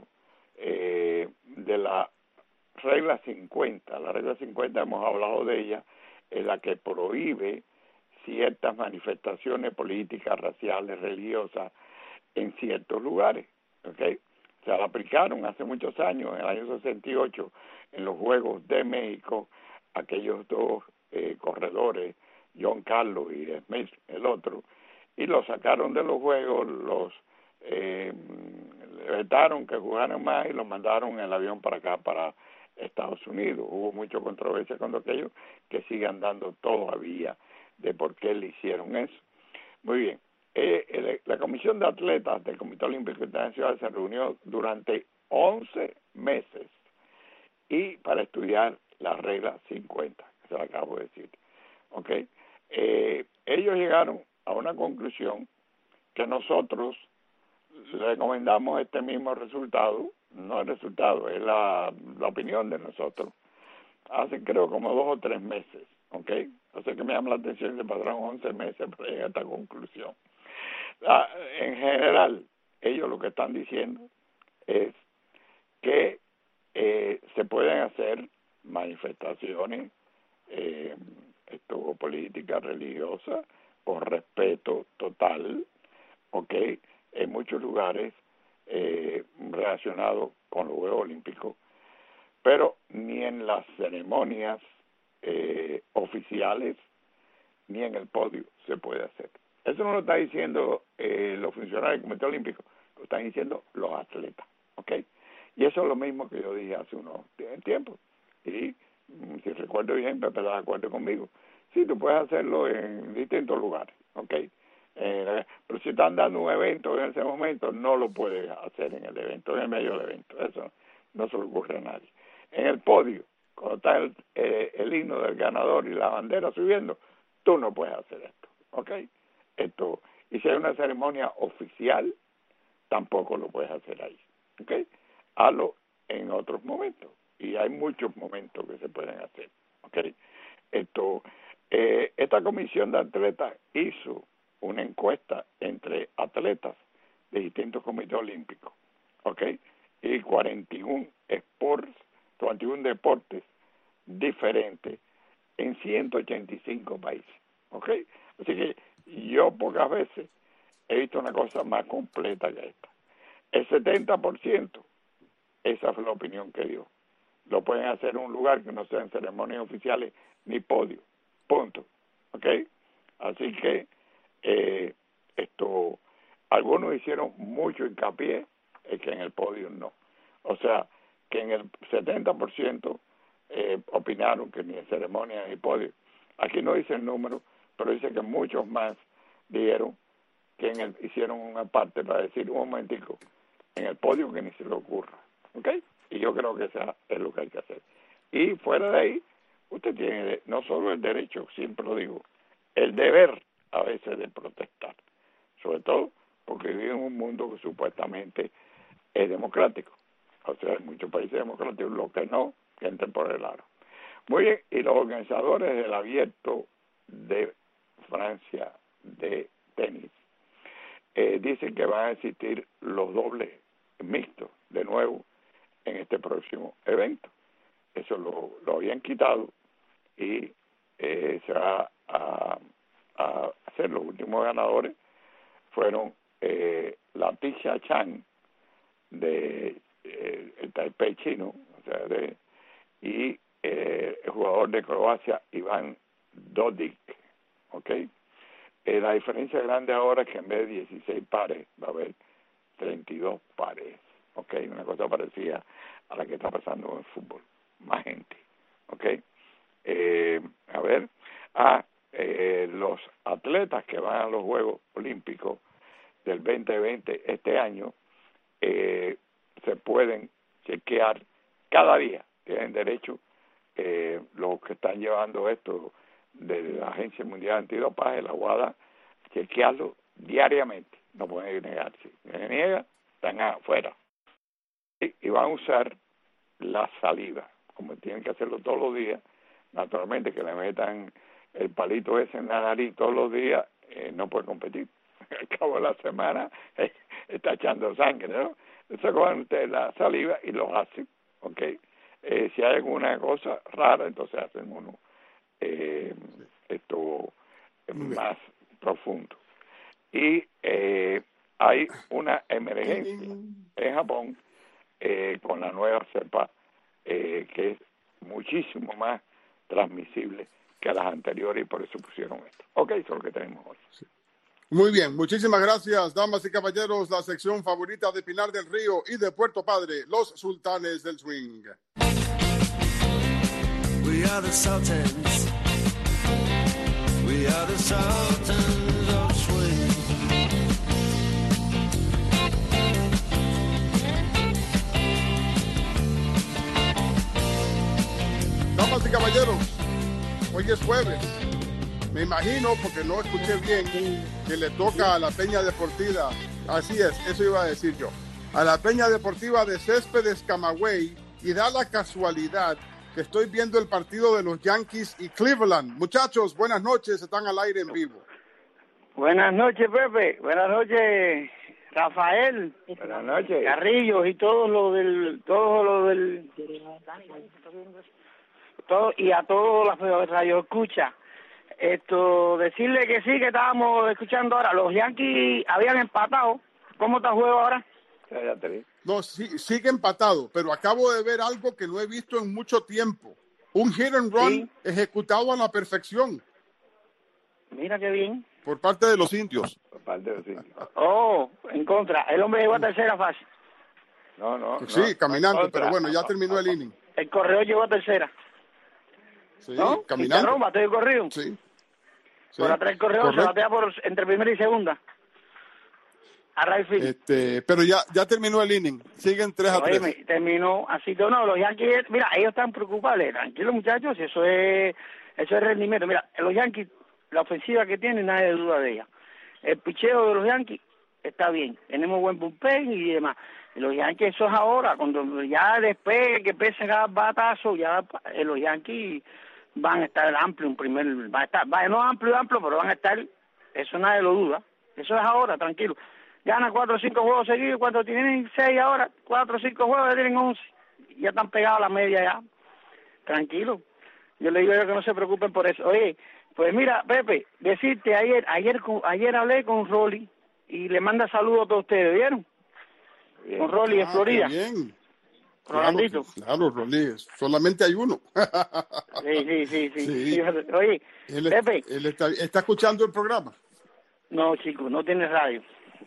eh, de la regla cincuenta. La regla cincuenta, hemos hablado de ella, es la que prohíbe ciertas manifestaciones políticas, raciales, religiosas en ciertos lugares, ¿okay? Se la aplicaron hace muchos años, en el año sesenta y ocho, en los Juegos de México, aquellos dos eh, corredores, John Carlos y Smith, el otro, y los sacaron de los Juegos, los eh, vetaron que jugaran más y los mandaron en el avión para acá, para Estados Unidos. Hubo mucha controversia con aquellos que sigan dando todavía de por qué le hicieron eso. Muy bien. Eh, el, la Comisión de Atletas del Comité Olímpico Internacional se reunió durante once meses y para estudiar la regla cincuenta, que se la acabo de decir. ¿Okay? Eh, ellos llegaron a una conclusión que nosotros recomendamos este mismo resultado, no el resultado, es la, la opinión de nosotros, hace creo como dos o tres meses, ¿ok? O sea que me llama la atención que pasaron once meses para llegar a esta conclusión. Ah, en general, ellos lo que están diciendo es que eh, se pueden hacer manifestaciones eh, esto, políticas, religiosas, con respeto total, ¿ok? En muchos lugares eh, relacionados con los Juegos Olímpicos, pero ni en las ceremonias eh, oficiales ni en el podio se puede hacer. Eso no lo está diciendo eh, los funcionarios del Comité Olímpico, lo están diciendo los atletas, ¿ok? Y eso es lo mismo que yo dije hace unos tiempos. Y si recuerdo bien, Pepe está de acuerdo conmigo. Sí, tú puedes hacerlo en distintos lugares, ¿ok? Eh, pero si están dando un evento en ese momento, no lo puedes hacer en el evento, en el medio del evento. Eso no se le ocurre a nadie. En el podio, cuando está el, eh, el himno del ganador y la bandera subiendo, tú no puedes hacer esto, ¿ok? Esto, y si hay una ceremonia oficial, tampoco lo puedes hacer ahí, ¿ok? Hazlo en otros momentos, y hay muchos momentos que se pueden hacer, ¿ok? Esto, eh, esta comisión de atletas hizo una encuesta entre atletas de distintos comités olímpicos, ¿ok? Y cuarenta y uno sports, cuarenta y uno deportes diferentes en ciento ochenta y cinco países, ¿ok? Así que yo pocas veces he visto una cosa más completa que esta. El setenta por ciento, esa fue la opinión que dio. Lo pueden hacer en un lugar que no sean ceremonias oficiales ni podio, punto, ¿ok? Así que eh, esto, algunos hicieron mucho hincapié en que en el podio no. O sea, que en el setenta por ciento eh, opinaron que ni en ceremonia ni podio. Aquí no dice el número, pero dice que muchos más dijeron que en el, hicieron una parte para decir un momentico, en el podio que ni se le ocurra, ¿ok? Y yo creo que eso es lo que hay que hacer. Y fuera de ahí, usted tiene no solo el derecho, siempre lo digo, el deber a veces de protestar, sobre todo porque vive en un mundo que supuestamente es democrático. O sea, hay muchos países democráticos, los que no, que entren por el aro. Muy bien, y los organizadores del abierto de Francia de tenis eh, dicen que van a existir los dobles mixtos de nuevo en este próximo evento. Eso lo, lo habían quitado y eh, se va a, a hacer. Los últimos ganadores fueron eh, la Tisha Chan de eh, el Taipei chino, o sea, de, y eh, el jugador de Croacia, Iván Dodik, ¿ok? Eh, la diferencia grande ahora es que en vez de dieciséis pares va a haber treinta y dos pares, ¿ok? Una cosa parecida a la que está pasando en el fútbol, más gente, ¿ok? Eh, a ver, ah, eh, los atletas que van a los Juegos Olímpicos del veinte veinte este año eh, se pueden chequear cada día, tienen derecho eh, los que están llevando esto de la Agencia Mundial Antidopaje, la UADA, chequearlo diariamente, no pueden negarse, si se niega, están afuera y, y van a usar la saliva, como tienen que hacerlo todos los días, naturalmente que le metan el palito ese en la nariz todos los días, eh, no puede competir. Al cabo de la semana eh, está echando sangre, ¿no? Eso cogen ustedes la saliva y lo hacen, ¿ok? Eh, si hay alguna cosa rara, entonces hacen uno eh, esto más profundo. Y eh, hay una emergencia en Japón eh, con la nueva cepa eh, que es muchísimo más transmisible que las anteriores y por eso pusieron esto. Ok, eso es lo que tenemos hoy. Sí. Muy bien, muchísimas gracias, damas y caballeros, la sección favorita de Pinar del Río y de Puerto Padre, los Sultanes del Swing. We are the Sultans. We are the Sultans of Swing. Damas y caballeros, hoy es jueves. Me imagino, porque no escuché bien, que le toca a la Peña Deportiva, así es, eso iba a decir yo, a la Peña Deportiva de Céspedes Camagüey, y da la casualidad que estoy viendo el partido de los Yankees y Cleveland. Muchachos, buenas noches, están al aire en vivo. Buenas noches, Pepe. Buenas noches, Rafael. Buenas noches. Carrillo y todo lo del, todo lo del, todo, y a todos los radio escucha. Esto, decirle que sí, que estábamos escuchando ahora. Los Yankees habían empatado. ¿Cómo está el juego ahora? No, sí, sigue empatado, pero acabo de ver algo que no he visto en mucho tiempo. Un hit and run sí. ejecutado a la perfección. Mira qué bien. Por parte de los indios. Por parte de los indios. Oh, en contra. El hombre llegó a tercera fase. No, no. Sí, no, caminando, no, pero bueno, ya terminó no, el inning. El corredor llegó a tercera. Sí, ¿no? caminando. Romba, estoy corrido. Sí. sí. Por atrás el corredor se batea por entre primera y segunda. A Rayfield. Este, pero ya ya terminó el inning. Siguen tres a tres. Oye, terminó así que no, los Yankees, mira, ellos están preocupados. Tranquilos, muchachos, eso es eso es rendimiento. Mira, los Yankees, la ofensiva que tienen, nadie duda de ella. El picheo de los Yankees está bien. Tenemos buen bullpen y demás. Los Yankees, eso es ahora, cuando ya despegue, que pese cada batazo, ya eh, los Yankees van a estar amplio en primer, van a estar, va, no amplio, amplio, pero van a estar, eso nadie lo duda. Eso es ahora, tranquilo. Gana cuatro o cinco juegos seguidos, cuando tienen seis ahora, cuatro o cinco juegos, ya tienen once. Ya están pegados a la media ya. Tranquilo. Yo le digo a ellos que no se preocupen por eso. Oye, pues mira, Pepe, decirte, ayer ayer ayer hablé con Rolly y le manda saludos a todos ustedes, ¿vieron? Bien. Con Rolly ah, en Florida. Bien. Rolandito. Claro, claro, Rolly, solamente hay uno. sí, sí, sí, sí, sí. sí. Oye, él, Pepe. Él está, está escuchando el programa. No, chico, no tiene radio.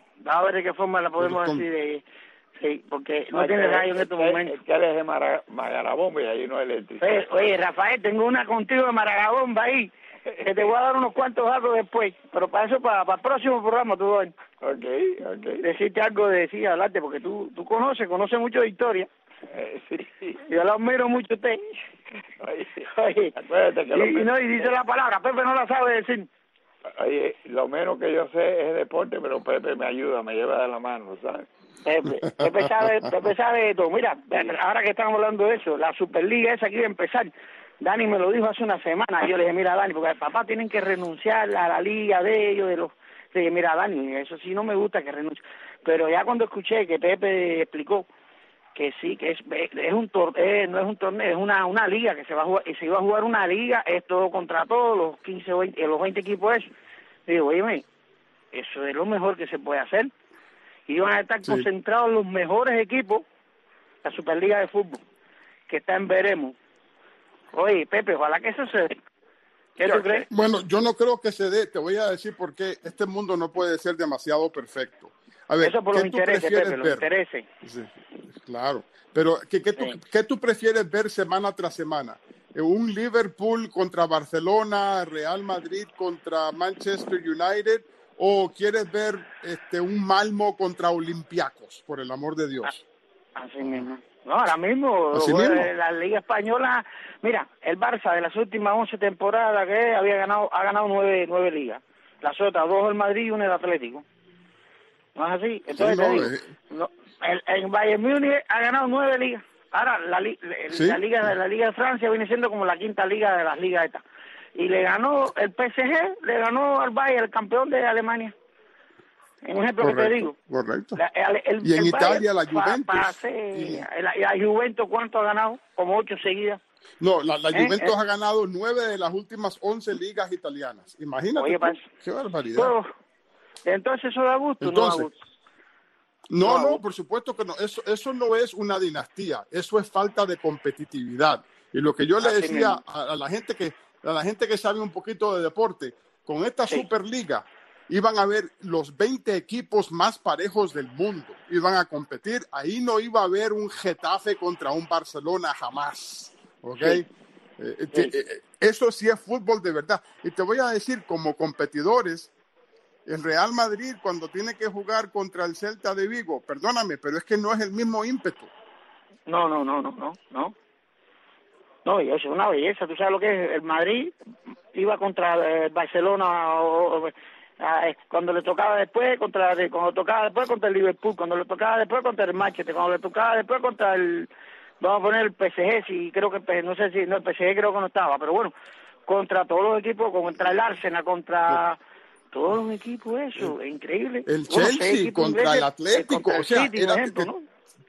A ver de qué forma la podemos decir. Eh, sí, porque no, no tiene radio en estos momentos. El que es de Mara, Maragabomba y ahí no hay electricidad. Oye, oye, Rafael, tengo una contigo de Maragabomba ahí, que te voy a dar unos cuantos datos después, pero para eso, para, para el próximo programa, tú vas. Ok, ok. Decirte algo de sí, hablarte, porque tú tú conoces, conoces mucho de historia. Eh, sí. Yo la admiro mucho a usted. Oye, oye acuérdate que y, lo y, no, y dice la palabra, Pepe no la sabe decir. Oye, lo menos que yo sé es deporte, pero Pepe me ayuda, me lleva de la mano, ¿sabes? Pepe, Pepe sabe, Pepe sabe de todo. Mira, ahora que estamos hablando de eso, la Superliga esa que iba a empezar, Dani me lo dijo hace una semana. Yo le dije, mira, Dani, porque al papá tienen que renunciar a la liga de ellos, de los... Le dije, mira, Dani, eso sí no me gusta que renuncie. Pero ya cuando escuché que Pepe explicó que sí, que es, es un torneo, no es un torneo, es una una liga que se va a jugar, y se iba a jugar una liga, es todo contra todos, los quince o veinte, los veinte equipos esos. Digo, oye, eso es lo mejor que se puede hacer. Y van a estar sí. concentrados los mejores equipos, la Superliga de Fútbol. que está en veremos. Oye, Pepe, ojalá que eso se dé. ¿Qué tú crees? Bueno, yo no creo que se dé. Te voy a decir por qué este mundo no puede ser demasiado perfecto. A ver, Eso por ¿qué los tú intereses, prefieres Pepe, los ver? intereses. Sí, claro. Pero, ¿qué, qué, tú, Sí. ¿qué tú prefieres ver semana tras semana? ¿Un Liverpool contra Barcelona, Real Madrid contra Manchester United? ¿O quieres ver este, un Malmo contra Olympiacos, por el amor de Dios? Así mismo. No, ahora mismo, Así eh, mismo. la Liga Española, mira, el Barça de las últimas once temporadas que había ganado, ha ganado nueve, nueve ligas. Las otras, dos el Madrid y una el Atlético. ¿No es así? Entonces Sí, te no, digo, eh. no, el, el Bayern Múnich ha ganado nueve ligas. Ahora, la, li- el- Sí. la Liga de la Liga de Francia viene siendo como la quinta liga de las ligas estas. Y le ganó el P S G, le ganó al Bayern, el campeón de Alemania. Un ejemplo que te Correcto, digo. correcto. La- el- el- Y en el Italia, Bayern la pa- Juventus. pase- Y- la, la Juventus, ¿cuánto ha ganado? Como ocho seguidas. No, la, la Eh, Juventus eh. ha ganado nueve de las últimas once ligas italianas. Imagínate. Oye, tú, pas- qué barbaridad. Pero, entonces eso da gusto, Entonces, no da gusto. No, No, no, por supuesto que no. Eso, eso no es una dinastía. Eso es falta de competitividad. Y lo que yo le Así decía mismo. a, a la gente que a la gente que sabe un poquito de deporte, con esta Sí. Superliga iban a ver los veinte equipos más parejos del mundo. Iban a competir. Ahí no iba a haber un Getafe contra un Barcelona jamás. ¿Ok? Sí. Eh, te- Sí. eh, eso sí es fútbol de verdad. Y te voy a decir, como competidores, el Real Madrid cuando tiene que jugar contra el Celta de Vigo, perdóname, pero es que no es el mismo ímpetu. No, no, no, no, no, no. No, y eso es una belleza. Tú sabes lo que es. El Madrid iba contra el Barcelona o, o- a- eh, cuando le tocaba después contra de- cuando tocaba después contra el Liverpool, cuando le tocaba después contra el Manchester, cuando le tocaba después contra el vamos a poner el P S G, si creo que el P- no sé si no el P S G creo que no estaba, pero bueno, contra todos los equipos, contra el Arsenal, contra todos los equipos, eso, es increíble. El Bueno, seis Chelsea equipos contra ingleses, el Atlético, eh, contra el o sea, City, por era ejemplo, que- ¿no?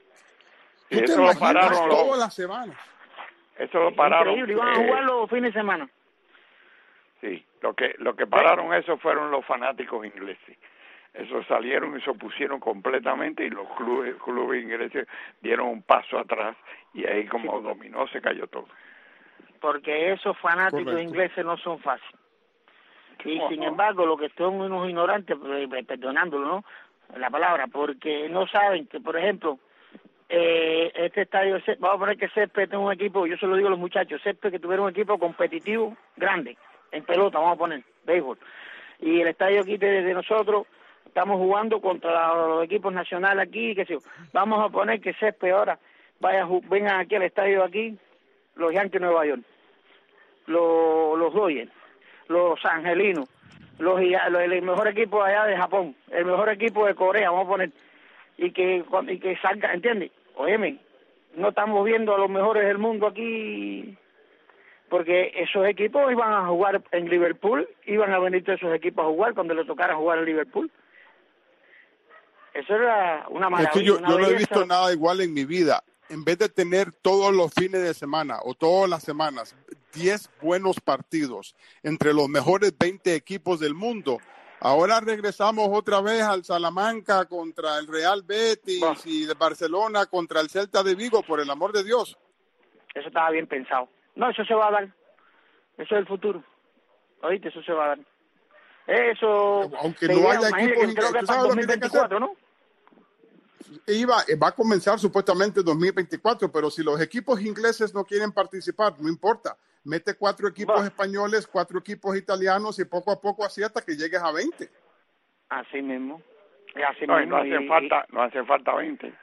Y ¿Tú te eso lo imaginas pararon los- todas las semanas? Eso lo pararon. Increíble, iban a eh, jugar los fines de semana. Sí, lo que lo que pararon eso fueron los fanáticos ingleses. Eso salieron y se opusieron completamente y los clubes clubes ingleses dieron un paso atrás y ahí como dominó se cayó todo. Porque esos fanáticos Correcto. ingleses no son fáciles. Y Ajá. sin embargo, lo que son unos ignorantes, eh, eh, perdonándolo, ¿no? La palabra, porque no saben que, por ejemplo, eh, este estadio, Ce- vamos a poner que Césped tiene un equipo, yo se lo digo a los muchachos, Césped que tuviera un equipo competitivo grande, en pelota, vamos a poner, béisbol. Y el estadio aquí de, de nosotros, estamos jugando contra los equipos nacionales aquí, que sé yo. Vamos a poner que Césped ahora vaya, a ju- vengan aquí al estadio de aquí, los Yankees de Nueva York, los, los Dodgers, los Angelinos, los, giga- los- el mejor equipo allá de Japón, el mejor equipo de Corea, vamos a poner, y que cuando- y que salga, ¿entiendes? Óyeme, no estamos viendo a los mejores del mundo aquí, porque esos equipos iban a jugar en Liverpool, iban a venir todos esos equipos a jugar cuando le tocara jugar en Liverpool. Eso era una Es maravilla. que yo, una yo no he belleza. visto nada igual en mi vida. En vez de tener todos los fines de semana o todas las semanas diez buenos partidos entre los mejores veinte equipos del mundo, ahora regresamos otra vez al Salamanca contra el Real Betis y de Barcelona contra el Celta de Vigo, por el amor de Dios. Eso estaba bien pensado. No, eso se va a dar. Eso es el futuro. ¿Oíste? Eso se va a dar. Eso... Aunque la no idea, haya imagínate equipos que creo que ingleses, es ¿tú para sabes el lo que tiene que hacer? dos mil veinticuatro, ¿no? Iba, va a comenzar supuestamente en dos mil veinticuatro, pero si los equipos ingleses no quieren participar, no importa. Mete cuatro equipos españoles, cuatro equipos italianos y poco a poco así hasta que llegues a veinte. Así mismo. Y así No, y mismo. no hacen y- falta, no hacen falta veinte.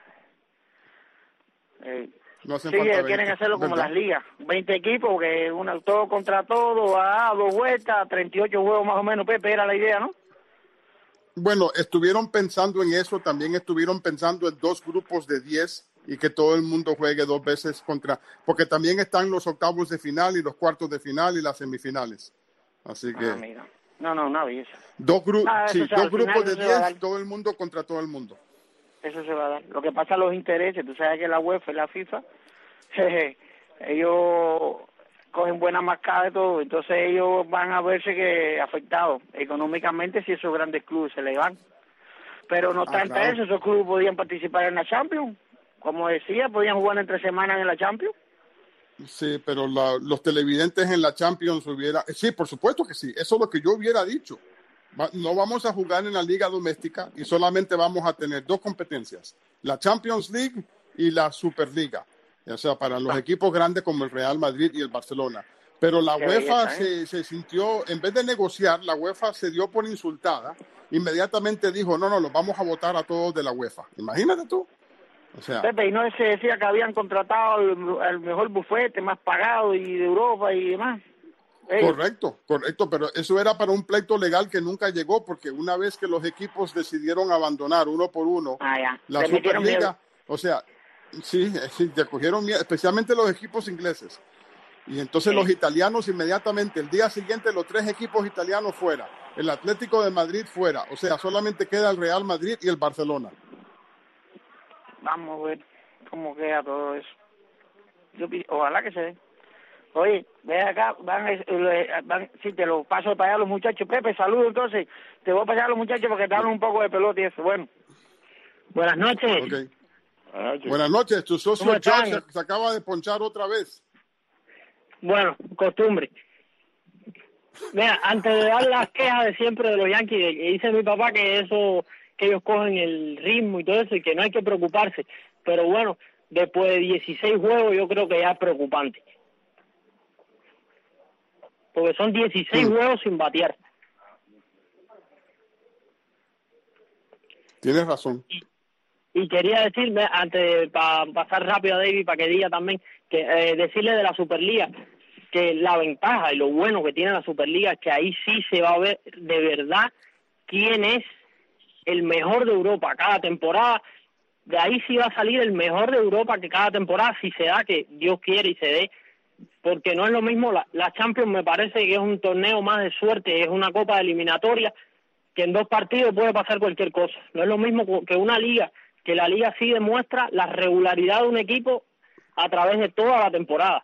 eh, No hacen sí, falta quieren veinte, hacerlo como ¿verdad? las ligas. veinte equipos, que una, todo contra todo, a dos vueltas, treinta y ocho juegos más o menos, Pepe, era la idea, ¿no? Bueno, estuvieron pensando en eso, también estuvieron pensando en dos grupos de diez y que todo el mundo juegue dos veces contra, porque también están los octavos de final y los cuartos de final y las semifinales. Así que Ah, mira. No, no, una belleza. dos, gru Ah, eso sí, se- dos al final grupos de eso se va a diez, dar. todo el mundo contra todo el mundo. Eso se va a dar. Lo que pasa es los intereses. Tú sabes que la UEFA y la FIFA, jeje, ellos cogen buena marcada de todo. Entonces ellos van a verse que afectados económicamente si esos grandes clubes se les van. Pero no Ah, obstante claro. eso, esos clubes podían participar en la Champions. Como decía, podían jugar entre semanas en la Champions. Sí, pero la, los televidentes en la Champions hubiera... Sí, por supuesto que sí. Eso es lo que yo hubiera dicho. Va, no vamos a jugar en la liga doméstica y solamente vamos a tener dos competencias. La Champions League y la Superliga. O sea, para los equipos grandes como el Real Madrid y el Barcelona. Pero la Qué UEFA belleza, ¿eh? se, se sintió, en vez de negociar, la UEFA se dio por insultada. Inmediatamente dijo, no, no, los vamos a votar a todos de la UEFA. Imagínate tú. O sea, Pepe, y no se decía que habían contratado el, el mejor bufete más pagado y de Europa y demás. Ellos. correcto, correcto, pero eso era para un pleito legal que nunca llegó, porque una vez que los equipos decidieron abandonar uno por uno Ah, ya. la Le metieron miedo. Superliga, o sea, sí, sí, te cogieron miedo, especialmente los equipos ingleses. Y entonces Sí. los italianos inmediatamente, el día siguiente, los tres equipos italianos fuera, el Atlético de Madrid fuera, o sea, solamente queda el Real Madrid y el Barcelona. Vamos a ver cómo queda todo eso. Yo, pi- ojalá que se dé. Oye, ve acá, van, a- eh, van, si te lo paso para allá a los muchachos. Pepe, saludo entonces. Te voy a pasar a los muchachos porque te hablan un poco de pelota y eso. Bueno. Buenas noches. Okay. Buenas noches. Buenas noches, tu socio ¿Cómo están? George se, se acaba de ponchar otra vez. Bueno, costumbre. Mira, antes de dar las quejas de siempre de los Yankees, de que dice mi papá que eso, que ellos cogen el ritmo y todo eso y que no hay que preocuparse. Pero bueno, después de dieciséis juegos yo creo que ya es preocupante. Porque son dieciséis Mm. juegos sin batear. Tienes razón. Y quería decirme, antes para pasar rápido a David, para que diga también, que eh, decirle de la Superliga, que la ventaja y lo bueno que tiene la Superliga es que ahí sí se va a ver de verdad quién es el mejor de Europa cada temporada. De ahí sí va a salir el mejor de Europa que cada temporada, si se da, que Dios quiere y se dé, porque no es lo mismo, la, la Champions me parece que es un torneo más de suerte, es una copa de eliminatoria, que en dos partidos puede pasar cualquier cosa. No es lo mismo que una liga, que la liga sí demuestra la regularidad de un equipo a través de toda la temporada.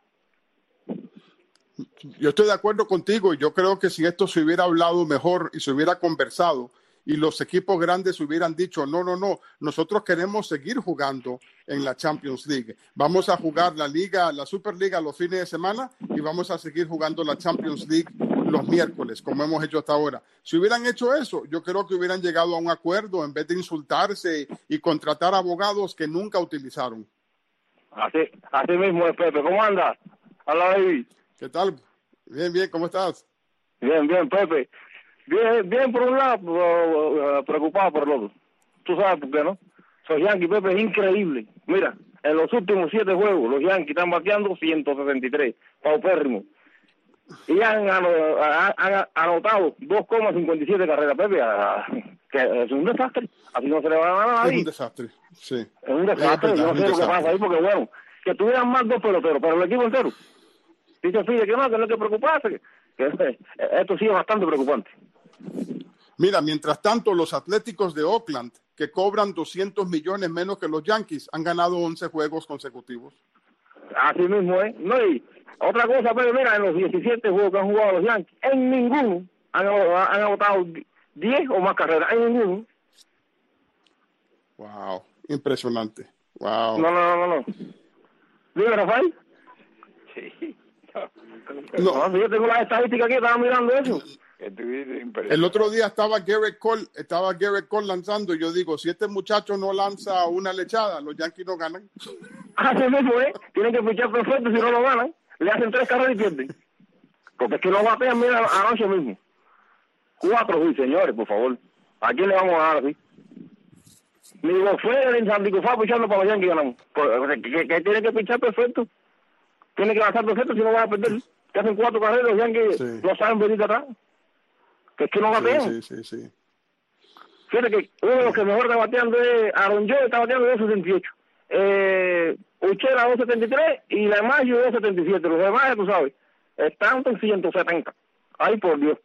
Yo estoy de acuerdo contigo y yo creo que si esto se hubiera hablado mejor y se hubiera conversado y los equipos grandes hubieran dicho, no, no, no, nosotros queremos seguir jugando en la Champions League. Vamos a jugar la Liga, la Superliga los fines de semana y vamos a seguir jugando la Champions League los miércoles, como hemos hecho hasta ahora. Si hubieran hecho eso, yo creo que hubieran llegado a un acuerdo en vez de insultarse y contratar abogados que nunca utilizaron. Así, así mismo es, Pepe. ¿Cómo anda? Hola, David. ¿Qué tal? Bien, bien, ¿cómo estás? Bien, bien, Pepe. Bien, bien por un lado, uh, uh, preocupado por el otro. Tú sabes por qué, ¿no? Los Yankees, Pepe, es increíble. Mira, en los últimos siete juegos, los Yankees están bateando ciento sesenta y tres, paupérrimo. Y han, han, han anotado dos coma cincuenta y siete carreras, Pepe. A, que es un desastre. Así no se le va a ganar a nadie. Es un desastre, sí. Es un desastre. Es verdad, Yo no es sé un lo que desastre. pasa ahí, porque bueno, que tuvieran más dos peloteros, pero el equipo entero. Dice Fide que no, que no hay que preocuparse, que, que esto sí es bastante preocupante. Mira, mientras tanto, los Atléticos de Oakland, que cobran doscientos millones menos que los Yankees, han ganado once juegos consecutivos. Así mismo es. No, y otra cosa, pero mira, en los diecisiete juegos que han jugado los Yankees, en ninguno han, han agotado diez o más carreras, en ninguno. Wow, impresionante. Wow. No, no, no, no. Dime, Rafael. Sí. No. No, yo tengo las estadísticas aquí, estaba mirando eso. Que tú dices impresionante. El otro día estaba Garrett Cole, estaba Garrett Cole lanzando y yo digo, si este muchacho no lanza una lechada, los Yankees no ganan. Así mismo es. Tienen que fichar perfecto si no lo ganan. Le hacen tres carreras y pierden. Porque es que no batean, mira, anoche mismo. Cuatro, sí, señores, por favor. ¿A quién le vamos a dar así? Ni los Federer ni Santiago Fá pichando para los Yankees ganamos. Que, que, que tiene que pichar perfecto. Tiene que lanzar perfecto si no van a perder. Que hacen cuatro carreras, los Yankees Sí. no saben venir de atrás. Que es que no batean. Sí, sí, sí, sí. Fíjate que uno de los que mejor está bateando es Aaron Joe, está bateando dos setenta y ocho. Eh, Uchera dos setenta y tres y la Mayo dos setenta y siete. Los demás, tú sabes, están en ciento setenta. Ay, por Dios.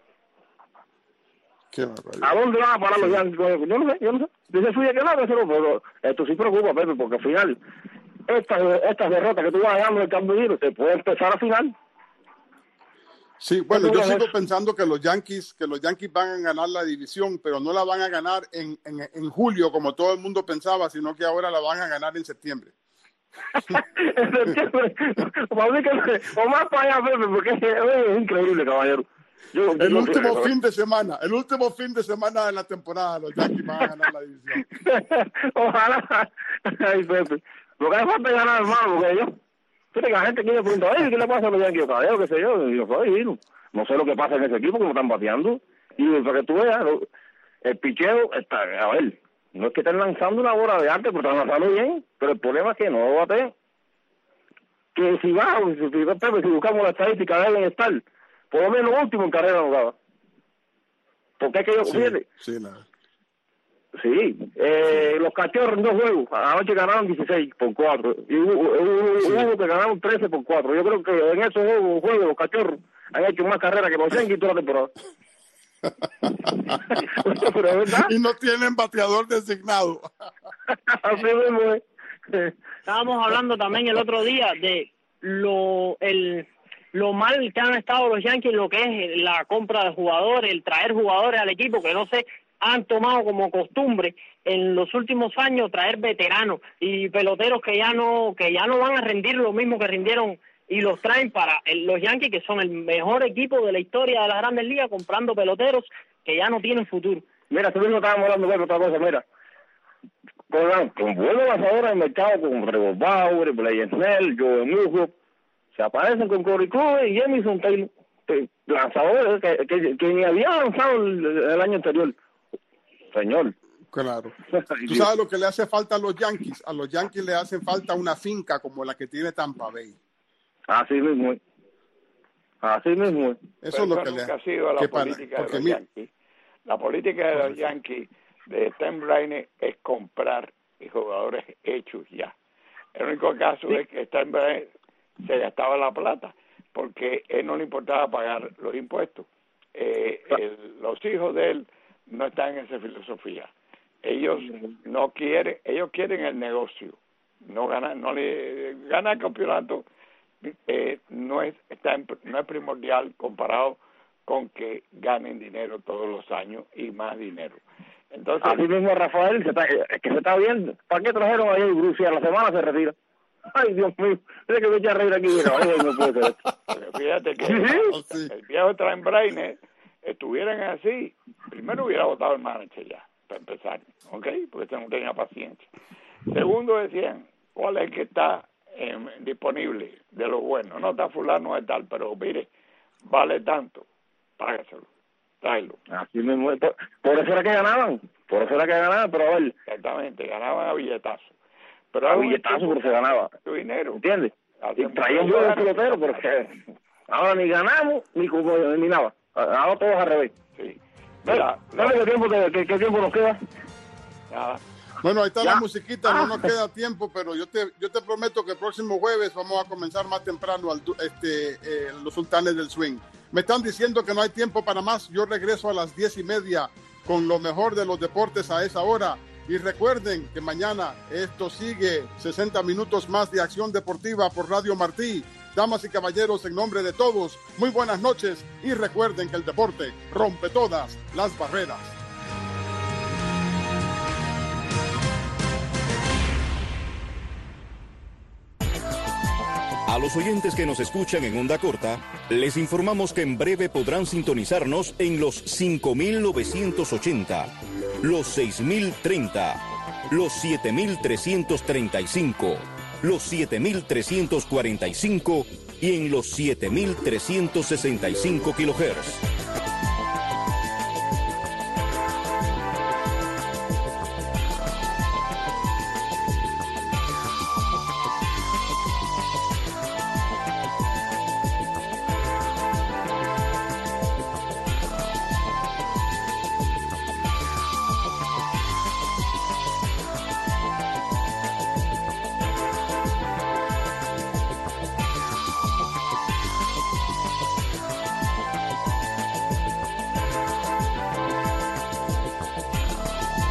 Qué barbaridad. ¿A dónde van a parar los Yankees? Yo no sé, yo no sé. Dice Fui que no, pero, pero esto sí preocupa, Pepe, porque al final, estas estas derrotas que tú vas ganando en el cambio de giro, te puede empezar a final. Sí, bueno, ¿Qué yo tú sigo ves? pensando que los Yankees, que los Yankees van a ganar la división, pero no la van a ganar en, en, en julio como todo el mundo pensaba, sino que ahora la van a ganar en septiembre. En septiembre, para mí que, o más para allá, Pepe, porque oye, es increíble, caballero. Yo, el yo, último yo, fin de semana, el último fin de semana de la temporada, los Yankees van a ganar la división. Ojalá. Ay, Pepe. Lo que hace falta es ganar, hermano, porque yo... Fíjate que la gente aquí me pregunta, oye, ¿qué le pasa a los Yankees? Caballero, qué sé yo. Y yo, oye, no, no sé lo que pasa en ese equipo, como están bateando. Y para que tú veas, lo, el picheo está... A ver, no es que estén lanzando una bola de arte, pero están lanzando bien. Pero el problema es que no batean. Que si va, si, si, Pepe, si buscamos la estadística de él en Star, por lo menos último en carrera no daba. Porque es que yo, sí, fíjate. Sí, la... Sí, eh, sí, los Cachorros en dos juegos, anoche ganaron dieciséis por cuatro, y hubo, hubo, sí. hubo que ganaron trece por cuatro. Yo creo que en esos juegos, juegos los Cachorros han hecho más carreras que los Yankees toda la temporada. Pero es verdad. Y no tienen bateador designado. Así mismo es. Estábamos hablando también el otro día de lo el lo mal que han estado los Yankees en lo que es la compra de jugadores, el traer jugadores al equipo, que no sé, han tomado como costumbre en los últimos años traer veteranos y peloteros que ya no que ya no van a rendir lo mismo que rindieron, y los traen para el, los Yankees, que son el mejor equipo de la historia de las Grandes Ligas, comprando peloteros que ya no tienen futuro. Mira, tú mismo estábamos hablando de otra cosa, mira. Con, con buenos lanzadores en el mercado, con Trevor Bauer, Blaine Snell, Joe Musgrove, se aparecen con Corey Kluber y Jamison Taylor, lanzadores que, que, que ni habían lanzado el, el año anterior. Señor. Claro. ¿Tú sabes lo que le hace falta a los Yankees? A los Yankees le hace falta una finca como la que tiene Tampa Bay. Así mismo es. Así mismo es. Eso es lo que le ha sido la política para, de los mi... Yankees. La política de los Yankees de Stan Brainer es comprar y jugadores hechos ya. El único caso sí. es que Stan Brainer se gastaba la plata porque él no le importaba pagar los impuestos. Eh, el, los hijos de él no están en esa filosofía. Ellos no quieren, ellos quieren el negocio. No ganan, no le ganar el campeonato eh, no es está en, no es primordial comparado con que ganen dinero todos los años y más dinero. Entonces, así mismo Rafael, se está, es que se está viendo. ¿Para qué trajeron a Jay Bruce? A la semana se retira. Ay, Dios mío, es que me echa a reír aquí. Ay, no puede ser esto. Fíjate que ¿Sí? el, el viejo Stan Brainer estuvieran así, primero hubiera votado el manager ya, para empezar, ¿ok? Porque este no tenía paciencia. Segundo, decían, ¿cuál es el que está eh, disponible de lo bueno? No está fulano de tal, pero mire, vale tanto, págaselo, tráelo. Así mismo, por, por eso era que ganaban, por eso era que ganaban, pero a ver. Exactamente, ganaban a billetazos. Pero a billetazos, pero se ganaba. Tu dinero. ¿Entiendes? Y traían buenos peloteros, porque ahora ni ganamos, ni, ni nada. Ahora todo es al revés. Sí. Mira, ¿sabes qué tiempo, qué, qué tiempo nos queda? Nada. Bueno, ahí está ¿Ya? la musiquita, no nos queda tiempo, pero yo te yo te prometo que el próximo jueves vamos a comenzar más temprano al, este, eh, los Sultanes del Swing. Me están diciendo que no hay tiempo para más. Yo regreso a las diez y media con lo mejor de los deportes a esa hora. Y recuerden que mañana esto sigue sesenta minutos más de acción deportiva por Radio Martí. Damas y caballeros, en nombre de todos, muy buenas noches y recuerden que el deporte rompe todas las barreras. A los oyentes que nos escuchan en onda corta, les informamos que en breve podrán sintonizarnos en los cinco mil novecientos ochenta, los seis mil treinta, los siete mil trescientos treinta y cinco, los siete mil trescientos cuarenta y cinco y en los siete mil trescientos sesenta y cinco kilohertz.